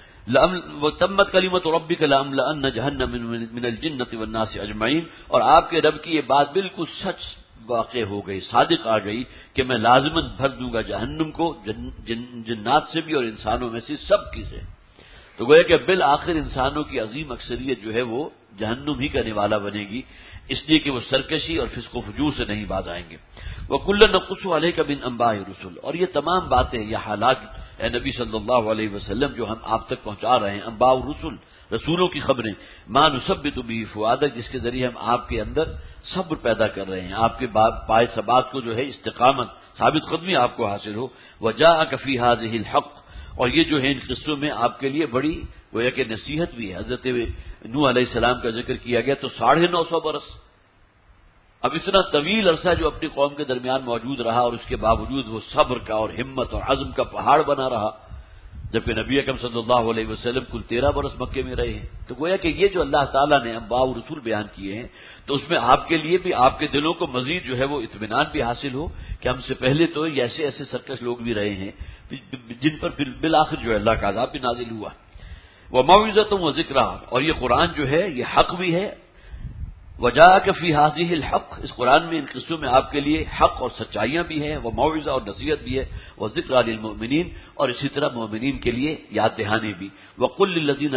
وَتَمَّتْ كَلِمَةُ رَبِّكَ لَأَمْلَأَنَّ جَهَنَّمَ مِنَ الْجِنَّةِ وَالنَّاسِ أَجْمَعِينَ، اور آپ کے رب کی یہ بات بالکل سچ واقع ہو گئی، صادق آ گئی کہ میں لازماً بھر دوں گا جہنم کو جنات سے بھی اور انسانوں میں سے سب کی سے. تو گویا کہ بالآخر انسانوں کی عظیم اکثریت جو ہے وہ جہنم ہی کا نوالا بنے گی، اس لیے کہ وہ سرکشی اور فسق و فجور سے نہیں باز آئیں گے. وَكُلًّا نَقُصُّ عَلَيْكَ مِنْ أَنْبَاءِ الرُّسُلِ، اور یہ تمام باتیں، یہ حالات اے نبی صلی اللہ علیہ وسلم جو ہم آپ تک پہنچا رہے ہیں، انباء الرسل، رسولوں کی خبریں، ما نثبت به فؤادک، جس کے ذریعے ہم آپ کے اندر صبر پیدا کر رہے ہیں، آپ کے پائے ثبات کو جو ہے استقامت، ثابت قدمی آپ کو حاصل ہو. وجاءک فی هذه الحق، اور یہ جو ہے ان قصوں میں آپ کے لیے بڑی گویا کہ نصیحت بھی ہے. حضرت نوح علیہ السلام کا ذکر کیا گیا تو 950 برس، اب اتنا طویل عرصہ جو اپنی قوم کے درمیان موجود رہا اور اس کے باوجود وہ صبر کا اور ہمت اور عزم کا پہاڑ بنا رہا، جبکہ نبی اکرم صلی اللہ علیہ وسلم کل 13 برس مکے میں رہے ہیں. تو گویا کہ یہ جو اللہ تعالیٰ نے انباء و رسول بیان کیے ہیں تو اس میں آپ کے لیے بھی، آپ کے دلوں کو مزید جو ہے وہ اطمینان بھی حاصل ہو کہ ہم سے پہلے تو ایسے ایسے سرکش لوگ بھی رہے ہیں جن پر بالآخر جو ہے اللہ کا عذاب بھی نازل ہوا. وَمَوْعِظَةٌ وَذِكْرَىٰ، اور یہ قرآن جو ہے یہ حق بھی ہے. وجاءک فی هذه الحق، اس قرآن میں ان قصوں میں آپ کے لیے حق اور سچائیاں بھی ہیں، وہ موعظہ اور نصیحت بھی ہے. وذکریٰ للمؤمنین، اور اسی طرح مومنین کے لیے یاد دہانی بھی. وقل للذین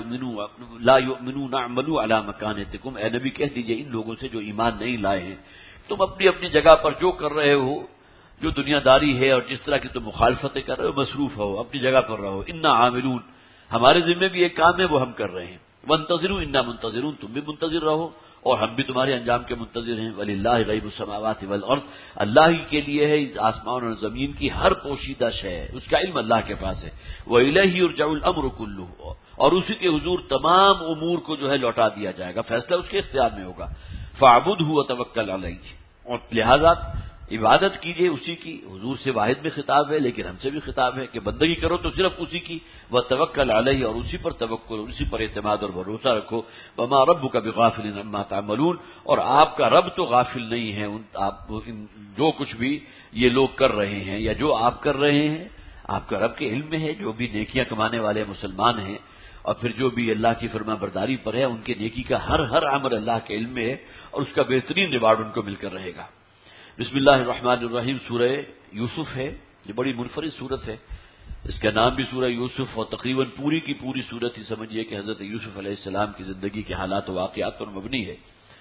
لا یؤمنون اعملوا علی مکانتکم، اے نبی کہہ دیجئے ان لوگوں سے جو ایمان نہیں لائے ہیں، تم اپنی اپنی جگہ پر جو کر رہے ہو، جو دنیا داری ہے اور جس طرح کی تم مخالفتیں کر رہے ہو، مصروف ہو، اپنی جگہ پر رہو. انا عاملون، ہمارے ذمہ بھی ایک کام ہے وہ ہم کر رہے ہیں. وانتظروا انا منتظرون، تم بھی منتظر رہو اور ہم بھی تمہارے انجام کے منتظر ہیں. وَلِلَّهِ غَيْبُ السَّمَاوَاتِ وَالْأَرْضِ، اللہ ہی کے لیے ہے آسمان اور زمین کی ہر پوشیدہ شے، اس کا علم اللہ کے پاس ہے. وَإِلَيْهِ يُرْجَعُ الْأَمْرُ كُلُّهُ، اور اسی کے حضور تمام امور کو جو ہے لوٹا دیا جائے گا، فیصلہ اس کے اختیار میں ہوگا. فَاعْبُدْهُ وَتَوَكَّلْ عَلَيْهِ، اور لہذا عبادت کیجیے اسی کی، حضور سے واحد میں خطاب ہے لیکن ہم سے بھی خطاب ہے کہ بندگی کرو تو صرف اسی کی، وتوکل علیہ، اور اسی پر توکل، اسی پر اعتماد اور بھروسہ رکھو، وما ربک بغافل عما تعملون، اور آپ کا رب تو غافل نہیں ہے جو کچھ بھی یہ لوگ کر رہے ہیں یا جو آپ کر رہے ہیں، آپ کا رب کے علم میں ہے، جو بھی نیکیاں کمانے والے مسلمان ہیں اور پھر جو بھی اللہ کی فرما برداری پر ہے ان کے نیکی کا ہر عمل اللہ کے علم میں ہے اور اس کا بہترین ریوارڈ ان کو مل کر رہے گا۔ بسم اللہ الرحمن الرحیم، سورہ یوسف ہے، یہ بڑی منفرد سورت ہے، اس کا نام بھی سورہ یوسف، اور تقریباً پوری کی پوری سورت ہی سمجھیے کہ حضرت یوسف علیہ السلام کی زندگی کے حالات و واقعات پر مبنی ہے۔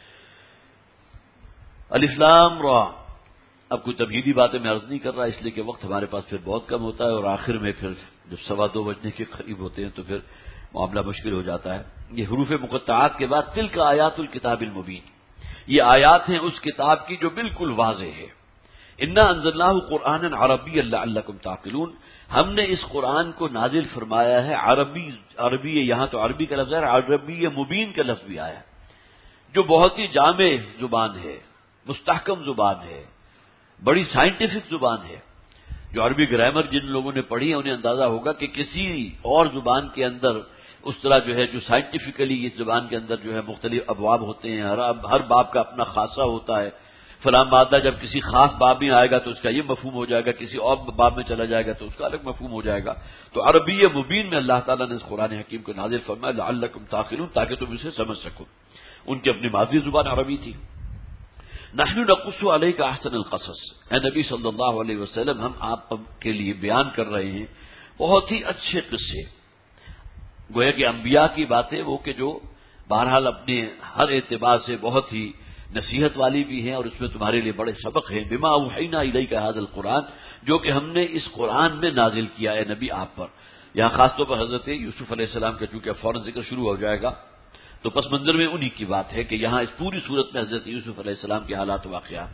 الف لام را، اب کوئی تمہیدی باتیں میں عرض نہیں کر رہا اس لیے کہ وقت ہمارے پاس پھر بہت کم ہوتا ہے اور آخر میں پھر جب 2:15 بجنے کے قریب ہوتے ہیں تو پھر معاملہ مشکل ہو جاتا ہے۔ یہ حروف مقطعات کے بعد تلک آیات الکتاب المبین، یہ آیات ہیں اس کتاب کی جو بالکل واضح ہے۔ انا انزلناہ قرآنا عربیا لعلکم تعقلون، ہم نے اس قرآن کو نازل فرمایا ہے عربی، یہاں تو عربی کا لفظ ہے، عربی مبین کا لفظ بھی آیا، جو بہت ہی جامع زبان ہے، مستحکم زبان ہے، بڑی سائنٹیفک زبان ہے۔ جو عربی گرامر جن لوگوں نے پڑھی ہے انہیں اندازہ ہوگا کہ کسی اور زبان کے اندر اس طرح جو ہے جو سائنٹیفکلی اس زبان کے اندر جو ہے مختلف ابواب ہوتے ہیں، ہر باب کا اپنا خاصہ ہوتا ہے، فلاں مادہ جب کسی خاص باب میں آئے گا تو اس کا یہ مفہوم ہو جائے گا، کسی اور باب میں چلا جائے گا تو اس کا الگ مفہوم ہو جائے گا۔ تو عربی مبین میں اللہ تعالیٰ نے اس قرآن حکیم کو نازل فرمایا لعلکم تعقلون، تاکہ تم اسے سمجھ سکو۔ ان کی اپنی مادری زبان عربی تھی۔ نحن نقص علیک احسن القصص، اے نبی صلی اللہ علیہ وسلم ہم آپ کے لیے بیان کر رہے ہیں بہت ہی اچھے قصے، گویا کہ انبیاء کی باتیں وہ کہ جو بہرحال اپنے ہر اعتبار سے بہت ہی نصیحت والی بھی ہیں اور اس میں تمہارے لیے بڑے سبق ہیں۔ بما اوحینا الیک ھذا القرآن، جو کہ ہم نے اس قرآن میں نازل کیا ہے نبی آپ پر۔ یہاں خاص طور پر حضرت یوسف علیہ السلام کا چونکہ فوراً ذکر شروع ہو جائے گا تو پس منظر میں انہی کی بات ہے کہ یہاں اس پوری صورت میں حضرت یوسف علیہ السلام کے حالات و واقعات۔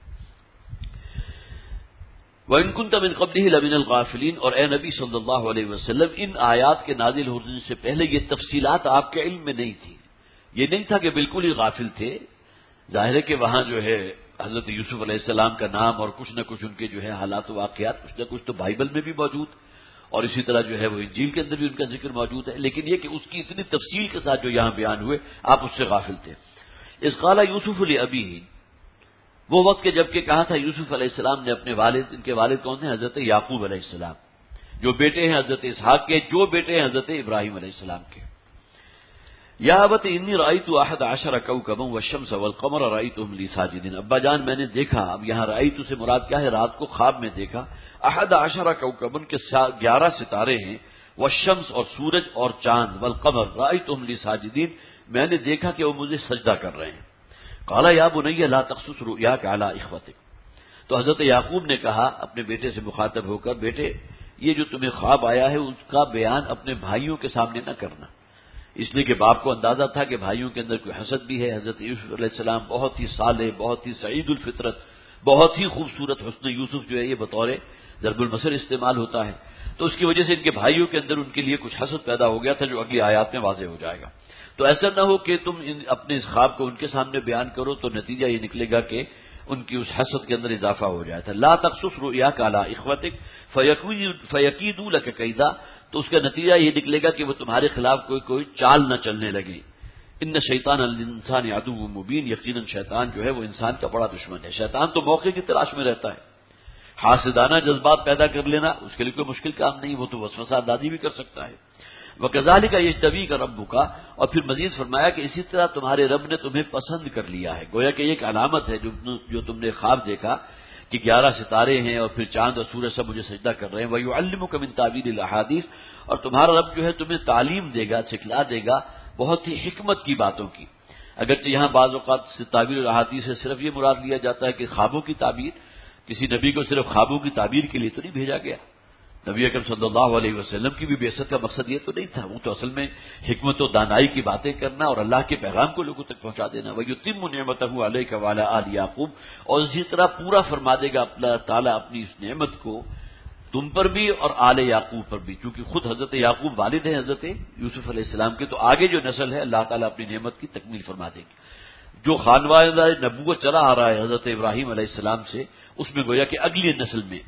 وَإِن كُنتَ مِن قَبْلِهِ لَمِنَ الْغَافِلِينَ، اور اے نبی صلی اللہ علیہ وسلم ان آیات کے نازل ہونے سے پہلے یہ تفصیلات آپ کے علم میں نہیں تھی، یہ نہیں تھا کہ بالکل ہی غافل تھے۔ ظاہر ہے کہ وہاں جو ہے حضرت یوسف علیہ السلام کا نام اور کچھ نہ کچھ ان کے جو ہے حالات و واقعات کچھ نہ کچھ تو بائبل میں بھی موجود، اور اسی طرح جو ہے وہ انجیل کے اندر بھی ان کا ذکر موجود ہے، لیکن یہ کہ اس کی اتنی تفصیل کے ساتھ جو یہاں بیان ہوئے آپ اس سے غافل تھے۔ اذ قال یوسف لأبیہ، وہ وقت کے جب کہ کہا تھا یوسف علیہ السلام نے اپنے والد، ان کے والد کون ہیں؟ حضرت یعقوب علیہ السلام، جو بیٹے ہیں حضرت اسحاق کے، جو بیٹے ہیں حضرت ابراہیم علیہ السلام کے۔ یا ابت انی رأیت احد عشر کوکبا والشمس والقمر رأیتهم لی ساجدین، ابا جان میں نے دیکھا، اب یہاں رأیت سے مراد کیا ہے؟ رات کو خواب میں دیکھا، احد عشر کوکبا کے 11 ستارے ہیں، والشمس اور سورج اور چاند، والقمر رأیتهم لی ساجدین، میں نے دیکھا کہ وہ مجھے سجدہ کر رہے ہیں۔ قال یا بنی لا تقصص رؤیاک علی اخوتک، تو حضرت یعقوب نے کہا اپنے بیٹے سے مخاطب ہو کر، بیٹے یہ جو تمہیں خواب آیا ہے اس کا بیان اپنے بھائیوں کے سامنے نہ کرنا، اس لیے کہ باپ کو اندازہ تھا کہ بھائیوں کے اندر کوئی حسد بھی ہے۔ حضرت یوسف علیہ السلام بہت ہی صالح، بہت ہی سعید الفطرت، بہت ہی خوبصورت، حسن یوسف جو ہے یہ بطور ضرب المثل استعمال ہوتا ہے، تو اس کی وجہ سے ان کے بھائیوں کے اندر ان کے لیے کچھ حسد پیدا ہو گیا تھا جو اگلی آیات میں واضح ہو جائے گا۔ تو ایسا نہ ہو کہ تم اپنے اس خواب کو ان کے سامنے بیان کرو تو نتیجہ یہ نکلے گا کہ ان کی اس حسد کے اندر اضافہ ہو جائے تھا۔ لا تقصص رؤیاک علی اخوتک فیکیدوا لک کیدا، تو اس کا نتیجہ یہ نکلے گا کہ وہ تمہارے خلاف کوئی چال نہ چلنے لگے۔ ان شیطان للانسان عدو مبین، یقیناً شیطان جو ہے وہ انسان کا بڑا دشمن ہے۔ شیطان تو موقع کی تلاش میں رہتا ہے، حاسدانہ جذبات پیدا کر لینا اس کے لیے کوئی مشکل کام نہیں، وہ تو وسوسہ اندازی بھی کر سکتا ہے۔ وَكَذَلِكَ يَجْتَبِيكَ رَبُّكَ، اور پھر مزید فرمایا کہ اسی طرح تمہارے رب نے تمہیں پسند کر لیا ہے۔ گویا کہ یہ ایک علامت ہے جو تم نے خواب دیکھا کہ 11 ستارے ہیں اور پھر چاند اور سورج سب مجھے سجدہ کر رہے ہیں۔ وَيُعَلِّمُكَ مِن تَأْوِيلِ الْأَحَادِيثِ، اور تمہارا رب جو ہے تمہیں تعلیم دے گا، سکھلا دے گا بہت ہی حکمت کی باتوں کی۔ اگرچہ یہاں بعض اوقات تعبیر الاحادیث سے صرف یہ مراد لیا جاتا ہے کہ خوابوں کی تعبیر، کسی نبی کو صرف خوابوں کی تعبیر کے لیے تو نہیں بھیجا گیا۔ نبی اکرم صلی اللہ علیہ وسلم کی بھی بعثت کا مقصد یہ تو نہیں تھا، وہ تو اصل میں حکمت و دانائی کی باتیں کرنا اور اللہ کے پیغام کو لوگوں تک پہنچا دینا۔ وَيُتِمُّ نِعْمَتَهُ عَلَيْكَ وَعَلَىٰ آلِ یعقوب، اور اسی طرح پورا فرما دے گا اللہ تعالیٰ اپنی اس نعمت کو تم پر بھی اور آل یعقوب پر بھی، چونکہ خود حضرت یعقوب والد ہیں حضرت یوسف علیہ السلام کے، تو آگے جو نسل ہے اللہ تعالیٰ اپنی نعمت کی تکمیل فرما دے گی۔ جو خانوادہ نبوت چلا آ رہا ہے حضرت ابراہیم علیہ السلام سے، اس میں گویا کہ اگلی نسل میں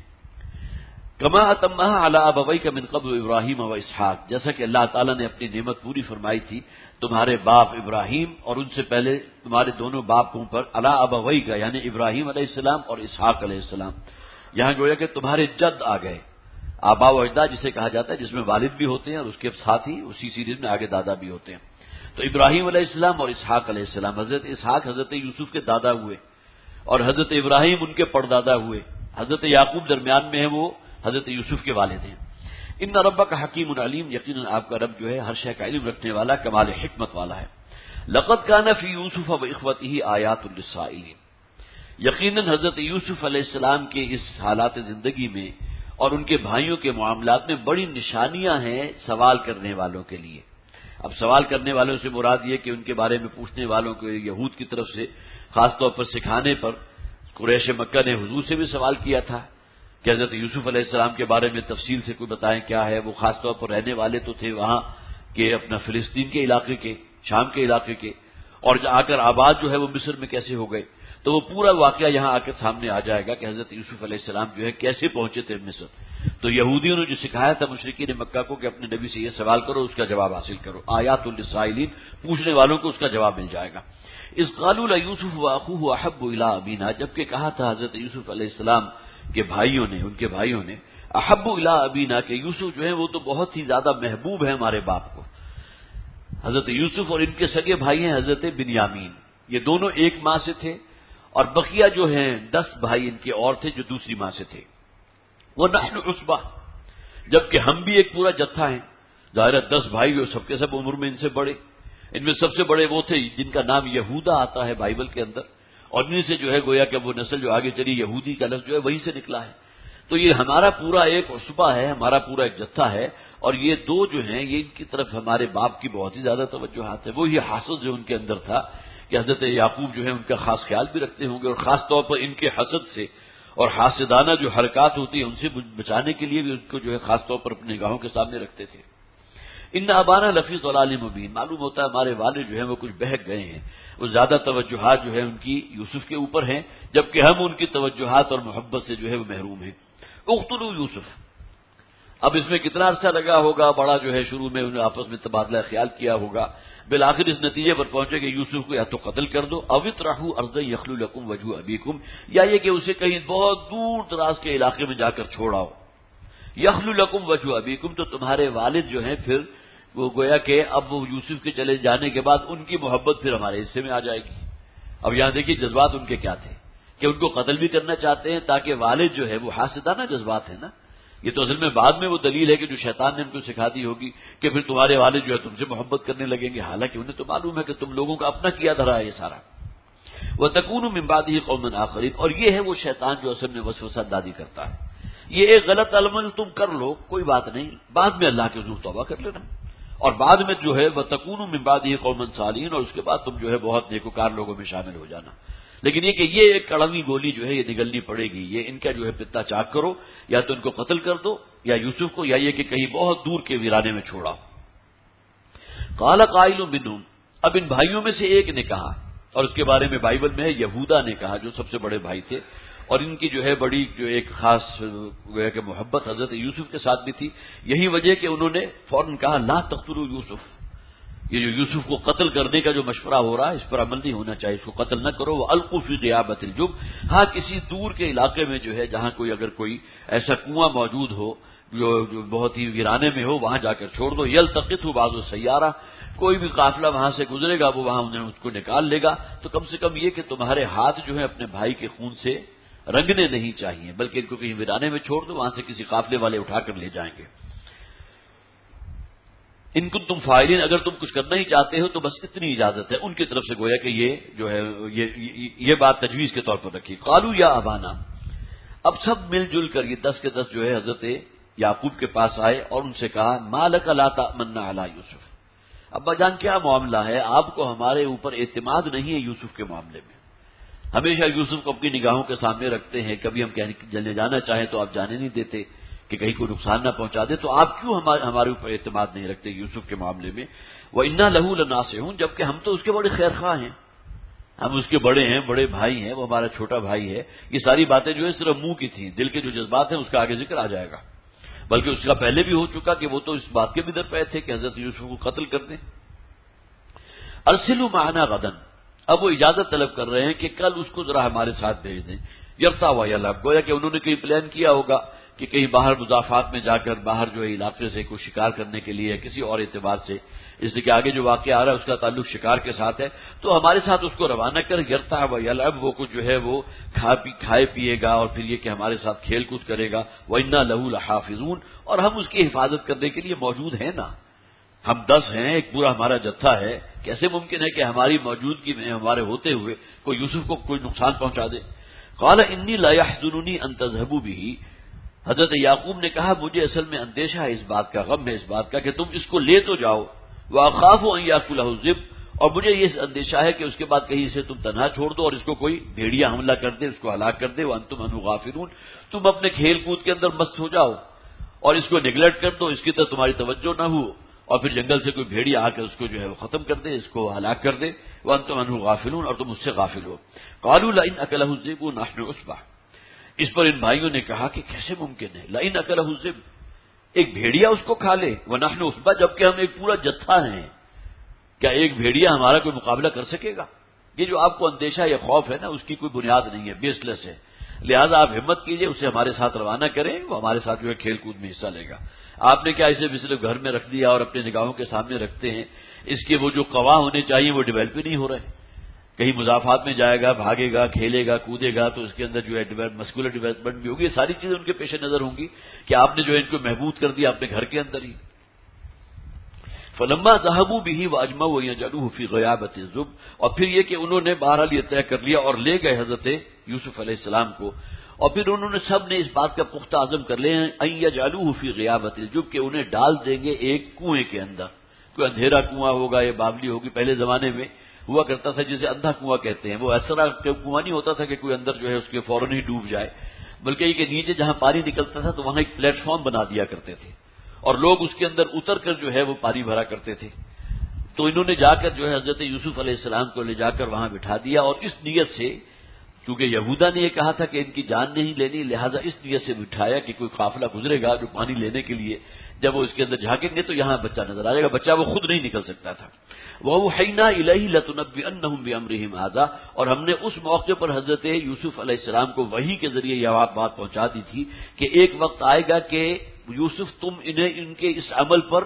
کما اتمھا علی ابویک من قبل ابراہیم و اسحاق، جیسا کہ اللہ تعالیٰ نے اپنی نعمت پوری فرمائی تھی تمہارے باپ ابراہیم اور ان سے پہلے تمہارے دونوں باپوں پر، علی ابویک یعنی ابراہیم علیہ السلام اور اسحاق علیہ السلام، یہاں گویا کہ تمہارے جد آ گئے، آبا و اجداد جسے کہا جاتا ہے، جس میں والد بھی ہوتے ہیں اور اس کے ساتھ ہی اسی سیریز میں آگے دادا بھی ہوتے ہیں۔ تو ابراہیم علیہ السلام اور اسحاق علیہ السلام، حضرت اسحاق حضرت یوسف کے دادا ہوئے اور حضرت ابراہیم ان کے پردادا ہوئے، حضرت یعقوب درمیان میں ہے، وہ حضرت یوسف کے والد ہیں۔ ان ربک حکیم علیم، یقیناً آپ کا رب جو ہے ہر شے کا علم رکھنے والا، کمال حکمت والا ہے۔ لقد کان فی یوسف و اخوتہ آیات للسائلین، یقیناً حضرت یوسف علیہ السلام کے اس حالات زندگی میں اور ان کے بھائیوں کے معاملات میں بڑی نشانیاں ہیں سوال کرنے والوں کے لیے۔ اب سوال کرنے والوں سے مراد یہ کہ ان کے بارے میں پوچھنے والوں کو یہود کی طرف سے خاص طور پر سکھانے پر قریش مکہ نے حضور سے بھی سوال کیا تھا کہ حضرت یوسف علیہ السلام کے بارے میں تفصیل سے کوئی بتائیں کیا ہے۔ وہ خاص طور پر رہنے والے تو تھے وہاں کے اپنا فلسطین کے علاقے کے، شام کے علاقے کے، اور آ کر آباد جو ہے وہ مصر میں کیسے ہو گئے، تو وہ پورا واقعہ یہاں آ کر سامنے آ جائے گا کہ حضرت یوسف علیہ السلام جو ہے کیسے پہنچے تھے مصر۔ تو یہودیوں نے جو سکھایا تھا مشرکین مکہ کو کہ اپنے نبی سے یہ سوال کرو، اس کا جواب حاصل کرو، آیات للسائلین، پوچھنے والوں کو اس کا جواب مل جائے گا۔ اذ قالوا لیوسف واخوہ احب الی ابینا، جبکہ کہا تھا حضرت یوسف علیہ السلام کے بھائیوں نے، ان کے بھائیوں نے، احب الی ابینا، کہ یوسف جو ہے وہ تو بہت ہی زیادہ محبوب ہے ہمارے باپ کو۔ حضرت یوسف اور ان کے سگے بھائی ہیں حضرت بنیامین، یہ دونوں ایک ماں سے تھے، اور بقیہ جو ہیں 10 بھائی ان کے اور تھے جو دوسری ماں سے تھے۔ وہ نحن عصبہ، جبکہ ہم بھی ایک پورا جتھا ہیں، ظاہر 10 بھائی جو سب کے سب عمر میں ان سے بڑے، ان میں سب سے بڑے وہ تھے جن کا نام یہودا آتا ہے بائبل کے اندر، اور انہیں سے جو ہے گویا کہ وہ نسل جو آگے چلی یہودی کا لفظ جو ہے وہیں سے نکلا ہے۔ تو یہ ہمارا پورا ایک عصبہ ہے، ہمارا پورا ایک جتھا ہے، اور یہ دو جو ہیں یہ ان کی طرف ہمارے باپ کی بہت ہی زیادہ توجہات ہے۔ وہی حسد جو ان کے اندر تھا کہ حضرت یعقوب جو ہے ان کا خاص خیال بھی رکھتے ہوں گے، اور خاص طور پر ان کے حسد سے اور حاسدانہ جو حرکات ہوتی ہیں ان سے بچانے کے لیے بھی ان کو جو ہے خاص طور پر اپنی نگاہوں کے سامنے رکھتے تھے۔ ان ابانا لفی ضلال مبین، معلوم ہوتا ہے ہمارے والد جو ہیں وہ کچھ بہک گئے ہیں، وہ زیادہ توجہات جو ہے ان کی یوسف کے اوپر ہیں، جبکہ ہم ان کی توجہات اور محبت سے جو ہے وہ محروم ہیں۔ اقتلوا یوسف، اب اس میں کتنا عرصہ لگا ہوگا، بڑا جو ہے شروع میں انہیں آپس میں تبادلہ خیال کیا ہوگا، بالآخر اس نتیجے پر پہنچے کہ یوسف کو یا تو قتل کر دو، او اطرحوا ارضا یخل لکم وجہ ابیکم، یا یہ کہ اسے کہیں بہت دور دراز کے علاقے میں جا کر چھوڑاؤ۔ یخل لکم وجہ ابیکم، تو تمہارے والد جو ہیں پھر وہ گویا کہ اب وہ یوسف کے چلے جانے کے بعد ان کی محبت پھر ہمارے حصے میں آ جائے گی۔ اب یہاں دیکھیے جذبات ان کے کیا تھے کہ ان کو قتل بھی کرنا چاہتے ہیں تاکہ والد جو ہے وہ حاسدانہ جذبات ہیں نا، یہ تو اصل میں بعد میں وہ دلیل ہے کہ جو شیطان نے ان کو سکھا دی ہوگی کہ پھر تمہارے والد جو ہے تم سے محبت کرنے لگیں گے، حالانکہ انہیں تو معلوم ہے کہ تم لوگوں کا اپنا کیا دھرا ہے یہ سارا۔ وَتَكُونُوا مِن بَعْدِهِ قَوْمًا آخَرِينَ، اور یہ ہے وہ شیطان جو اصل میں وسوسہ دادی کرتا ہے، یہ ایک غلط عمل تم کر لو کوئی بات نہیں، بعد میں اللہ کے حضور توبہ کر لینا، اور بعد میں جو ہے وَتَكُونُوا مِن بَعْدِهِ قَوْمًا صَالِحِينَ، اور اس کے بعد تم جو ہے بہت نیکوکار لوگوں میں شامل ہو جانا۔ لیکن یہ کہ یہ ایک کڑوی گولی جو ہے یہ نگلنی پڑے گی، یہ ان کا جو ہے پتا چاک کرو، یا تو ان کو قتل کر دو یا یوسف کو، یا یہ کہ کہیں بہت دور کے ویرانے میں چھوڑا۔ قال قائل منهم، اب ان بھائیوں میں سے ایک نے کہا، اور اس کے بارے میں بائبل میں ہے یہودا نے کہا جو سب سے بڑے بھائی تھے، اور ان کی جو ہے بڑی جو ایک خاص گویا کہ محبت حضرت یوسف کے ساتھ بھی تھی، یہی وجہ کہ انہوں نے فوراً کہا لا تقتلوا یوسف، یہ جو یوسف کو قتل کرنے کا جو مشورہ ہو رہا ہے اس پر عمل نہیں ہونا چاہیے، اس کو قتل نہ کرو، وَأَلْقُوا فِي غِيَابَةِ الْجُبِّ، ہاں کسی دور کے علاقے میں جو ہے جہاں کوئی اگر کوئی ایسا کنواں موجود ہو جو بہت ہی ویرانے میں ہو وہاں جا کر چھوڑ دو، يَلْتَقِطْهُ بَعْضُ السَّيَّارَةِ، کوئی بھی قافلہ وہاں سے گزرے گا وہ وہاں انہیں اس کو نکال لے گا، تو کم سے کم یہ کہ تمہارے ہاتھ جو ہے اپنے بھائی کے خون سے رنگنے نہیں چاہیے، بلکہ ان کو کہیں ویرانے میں چھوڑ دو، وہاں سے کسی قافلے والے اٹھا کر لے جائیں گے۔ ان کو تم فاعلین، اگر تم کچھ کرنا ہی چاہتے ہو تو بس اتنی اجازت ہے ان کی طرف سے، گویا کہ یہ جو ہے یہ بات تجویز کے طور پر رکھی۔ قالوا یا ابانا، اب سب مل جل کر یہ 10 کے 10 جو ہے حضرت یعقوب کے پاس آئے اور ان سے کہا ما لک لا تأمنا علی یوسف، ابا جان کیا معاملہ ہے، آپ کو ہمارے اوپر اعتماد نہیں ہے یوسف کے معاملے میں، ہمیشہ یوسف کو اپنی نگاہوں کے سامنے رکھتے ہیں، کبھی ہم جلنے جانا چاہیں تو آپ جانے نہیں دیتے کہ کہیں کوئی نقصان نہ پہنچا دے، تو آپ کیوں ہمارے اوپر اعتماد نہیں رکھتے یوسف کے معاملے میں؟ وَإِنَّا لَهُ لَنَاصِحُونَ، جبکہ ہم تو اس کے بڑے خیر خواہ ہیں، ہم اس کے بڑے ہیں، بڑے بھائی ہیں، وہ ہمارا چھوٹا بھائی ہے. یہ ساری باتیں جو ہے صرف منہ کی تھیں، دل کے جو جذبات ہیں اس کا آگے ذکر آ جائے گا. بلکہ اس کا پہلے بھی ہو چکا کہ وہ تو اس بات کے بھی در پہ تھے کہ حضرت یوسف کو قتل کر دیں. ارسلوا معنا غدا، اب وہ اجازت طلب کر رہے ہیں کہ کل اس کو ذرا ہمارے ساتھ بھیج دیں. یرتا ہوا یلعب، گویا کہ انہوں نے کہیں پلان کیا ہوگا کہ کہیں باہر مضافات میں جا کر باہر جو ہے علاقے سے کوئی شکار کرنے کے لیے کسی اور اعتبار سے، اس لیے کہ آگے جو واقعہ آ رہا ہے اس کا تعلق شکار کے ساتھ ہے، تو ہمارے ساتھ اس کو روانہ کر. یرتا ہوا یلعب، وہ کچھ جو ہے وہ کھائے پیے گا اور پھر یہ کہ ہمارے ساتھ کھیل کود کرے گا. وَإِنَّا لَهُ لَحَافِظُونَ، اور ہم اس کی حفاظت کرنے کے لیے موجود ہیں نا. ہم 10 ہیں، ایک پورا ہمارا جتھا ہے. کیسے ممکن ہے کہ ہماری موجودگی میں ہمارے ہوتے ہوئے کوئی یوسف کو کوئی نقصان پہنچا دے؟ قال انی لا يحزنني ان تذهبوا به، حضرت یعقوب نے کہا مجھے اصل میں اندیشہ ہے اس بات کا، غم ہے اس بات کا کہ تم اس کو لے تو جاؤ. واخاف ان ياكله الذئب، اور مجھے یہ اندیشہ ہے کہ اس کے بعد کہیں اسے تم تنہا چھوڑ دو اور اس کو کوئی بھیڑیا حملہ کر دے، اس کو ہلاک کر دے. وانتم عنه غافلون، تم اپنے کھیل کود کے اندر مست ہو جاؤ اور اس کو نیگلیکٹ کر دو، اس کی طرف تمہاری توجہ نہ ہو، اور پھر جنگل سے کوئی بھیڑیا آ کے اس کو جو ہے وہ ختم کر دے، اس کو ہلاک کر دے. وانتم عنه غافلون، اور تم اس سے غافل ہو. قالوا لئن اكله الذئب ونحن عصبة، اس پر ان بھائیوں نے کہا کہ کیسے ممکن ہے لئن اكله الذئب، ایک بھیڑیا اس کو کھا لے. ونحن عصبة، جبکہ ہم ایک پورا جتھا ہیں. کیا ایک بھیڑیا ہمارا کوئی مقابلہ کر سکے گا؟ یہ جو آپ کو اندیشہ یا خوف ہے نا، اس کی کوئی بنیاد نہیں ہے، بیس لیس ہے. لہذا آپ ہمت کیجئے، اسے ہمارے ساتھ روانہ کریں، وہ ہمارے ساتھ جو ہے کھیل کود میں حصہ لے گا. آپ نے کیا اسے صرف گھر میں رکھ دیا اور اپنے نگاہوں کے سامنے رکھتے ہیں؟ اس کے وہ جو قوا ہونے چاہیے وہ ڈیولپ ہی نہیں ہو رہے. کہیں مضافات میں جائے گا، بھاگے گا، کھیلے گا، کودے گا، تو اس کے اندر جو ہے مسکولر ڈیولپمنٹ بھی ہوگی. یہ ساری چیزیں ان کے پیش نظر ہوں گی کہ آپ نے جو ہے ان کو محبوط کر دیا اپنے گھر کے اندر ہی. فلما ذهبوا به واجمعوا ان يجعلوه في غيابة الذئب، اور پھر یہ کہ انہوں نے بہرحال یہ طے کر لیا اور لے گئے حضرت یوسف علیہ السلام کو، اور پھر انہوں نے سب نے اس بات کا پختہ عزم کر لیا ان يجعلوه في غيابة الذئب، کہ انہیں ڈال دیں گے ایک کنویں کے اندر. کوئی اندھیرا کنواں ہوگا یا بابلی ہوگی، پہلے زمانے میں ہوا کرتا تھا جسے اندھا کنواں کہتے ہیں. وہ ایسا کنواں نہیں ہوتا تھا کہ کوئی اندر جو ہے اس کے فوراً ہی ڈوب جائے، بلکہ یہ کہ نیچے جہاں پانی نکلتا تھا تو وہاں ایک پلیٹ فارم بنا دیا کرتے تھے اور لوگ اس کے اندر اتر کر جو ہے وہ پانی بھرا کرتے تھے. تو انہوں نے جا کر جو ہے حضرت یوسف علیہ السلام کو لے جا کر وہاں بٹھا دیا، اور اس نیت سے، چونکہ یہودا نے یہ کہا تھا کہ ان کی جان نہیں لینی، لہذا اس نیت سے بٹھایا کہ کوئی قافلہ گزرے گا جو پانی لینے کے لیے، جب وہ اس کے اندر جھانکیں گے تو یہاں بچہ نظر آ جائے گا. بچہ وہ خود نہیں نکل سکتا تھا. وَأَوْحَيْنَا إِلَيْهِ لَتُنَبِّئَنَّهُم بِأَمْرِهِمْ هَٰذَا، اور ہم نے اس موقع پر حضرت یوسف علیہ السلام کو وحی کے ذریعے یہ بات پہنچا دی تھی کہ ایک وقت آئے گا کہ یوسف تم انہیں ان کے اس عمل پر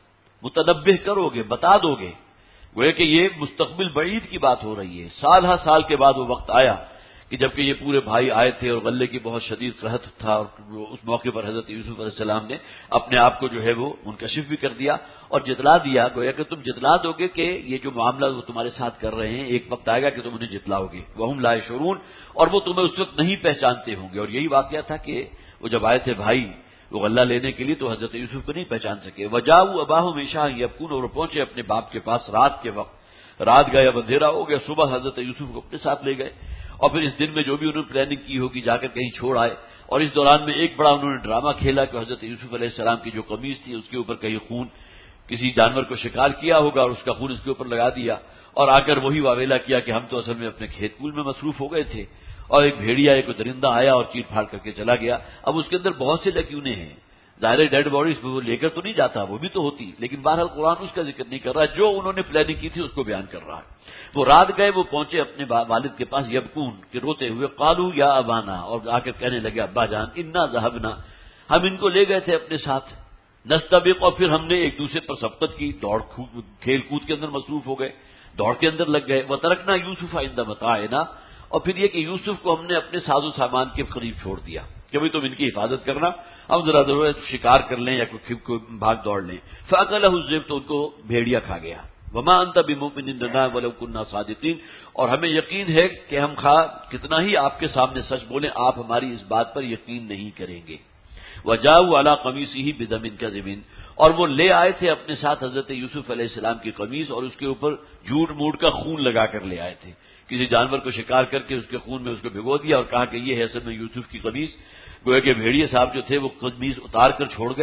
متنبہ کرو گے، بتا دو گے. گویا کہ یہ مستقبل بعید کی بات ہو رہی ہے. سال ہر سال کے بعد وہ وقت آیا کہ جبکہ یہ پورے بھائی آئے تھے اور غلے کی بہت شدید قحط تھا، اور اس موقع پر حضرت یوسف علیہ السلام نے اپنے آپ کو جو ہے وہ منکشف بھی کر دیا اور جتلا دیا. گویا کہ تم جتلا دو گے کہ یہ جو معاملہ وہ تمہارے ساتھ کر رہے ہیں ایک وقت آئے گا کہ تم انہیں جتلاؤ گے. وہم لا یشعرون، اور وہ تمہیں اس وقت نہیں پہچانتے ہوں گے. اور یہی واقعہ تھا کہ وہ جب آئے تھے بھائی وہ غلہ لینے کے لیے تو حضرت یوسف کو نہیں پہچان سکے. وجاؤوا اباہم عشاء یبکون، اور پہنچے اپنے باپ کے پاس رات کے وقت. رات گیا، اندھیرا ہو گیا، صبح حضرت یوسف کو اپنے ساتھ لے گئے. اور پھر اس دن میں جو بھی انہوں نے پلاننگ کی ہوگی جا کر کہیں چھوڑ آئے. اور اس دوران میں ایک بڑا انہوں نے ڈرامہ کھیلا کہ حضرت یوسف علیہ السلام کی جو قمیص تھی اس کے اوپر کہیں خون، کسی جانور کو شکار کیا ہوگا اور اس کا خون اس کے اوپر لگا دیا، اور آ کر وہی واویلا کیا کہ ہم تو اصل میں اپنے کھیت کول میں مصروف ہو گئے تھے اور ایک بھیڑیا ایک درندہ آیا اور چیٹ پھاڑ کر کے چلا گیا. اب اس کے اندر بہت سے لکیونے ہیں، ظاہر ڈیڈ باڈیز وہ لے کر تو نہیں جاتا، وہ بھی تو ہوتی، لیکن بہرحال قرآن اس کا ذکر نہیں کر رہا، جو انہوں نے پلاننگ کی تھی اس کو بیان کر رہا ہے. وہ رات گئے، وہ پہنچے اپنے والد کے پاس یبکون، کہ روتے ہوئے. قالوا یا ابانا، اور آ کر کہنے لگے ابا جان، انا ذهبنا، ہم ان کو لے گئے تھے اپنے ساتھ. نستبق، اور پھر ہم نے ایک دوسرے پر سبقت کی، دوڑ کھیل کود کے اندر مصروف ہو گئے، دوڑ کے اندر لگ گئے. وترکنا یوسف عند متاعنا، اور پھر یہ کہ یوسف کو ہم نے اپنے ساز و سامان کے قریب چھوڑ دیا کہ بھئی تم ان کی حفاظت کرنا، ہم ذرا ضرورت شکار کر لیں یا کوئی بھاگ دوڑ لیں. فاکلہ الذئب، تو ان کو بھیڑیا کھا گیا. وما انت بمؤمن لنا ولو كنا صادقین، اور ہمیں یقین ہے کہ ہم کتنا ہی آپ کے سامنے سچ بولیں آپ ہماری اس بات پر یقین نہیں کریں گے. وجاؤوا علی قمیصہ بدم کذب، اور وہ لے آئے تھے اپنے ساتھ حضرت یوسف علیہ السلام کی قمیص اور اس کے اوپر جھوٹ موٹ کا خون لگا کر لے آئے تھے. کسی جانور کو شکار کر کے اس کے خون میں اس کو بھگو دیا اور کہا کہ یہ ہے اصل میں یوسف کی قمیص. گویا کہ بھیڑیے صاحب جو تھے وہ قمیص اتار کر چھوڑ گئے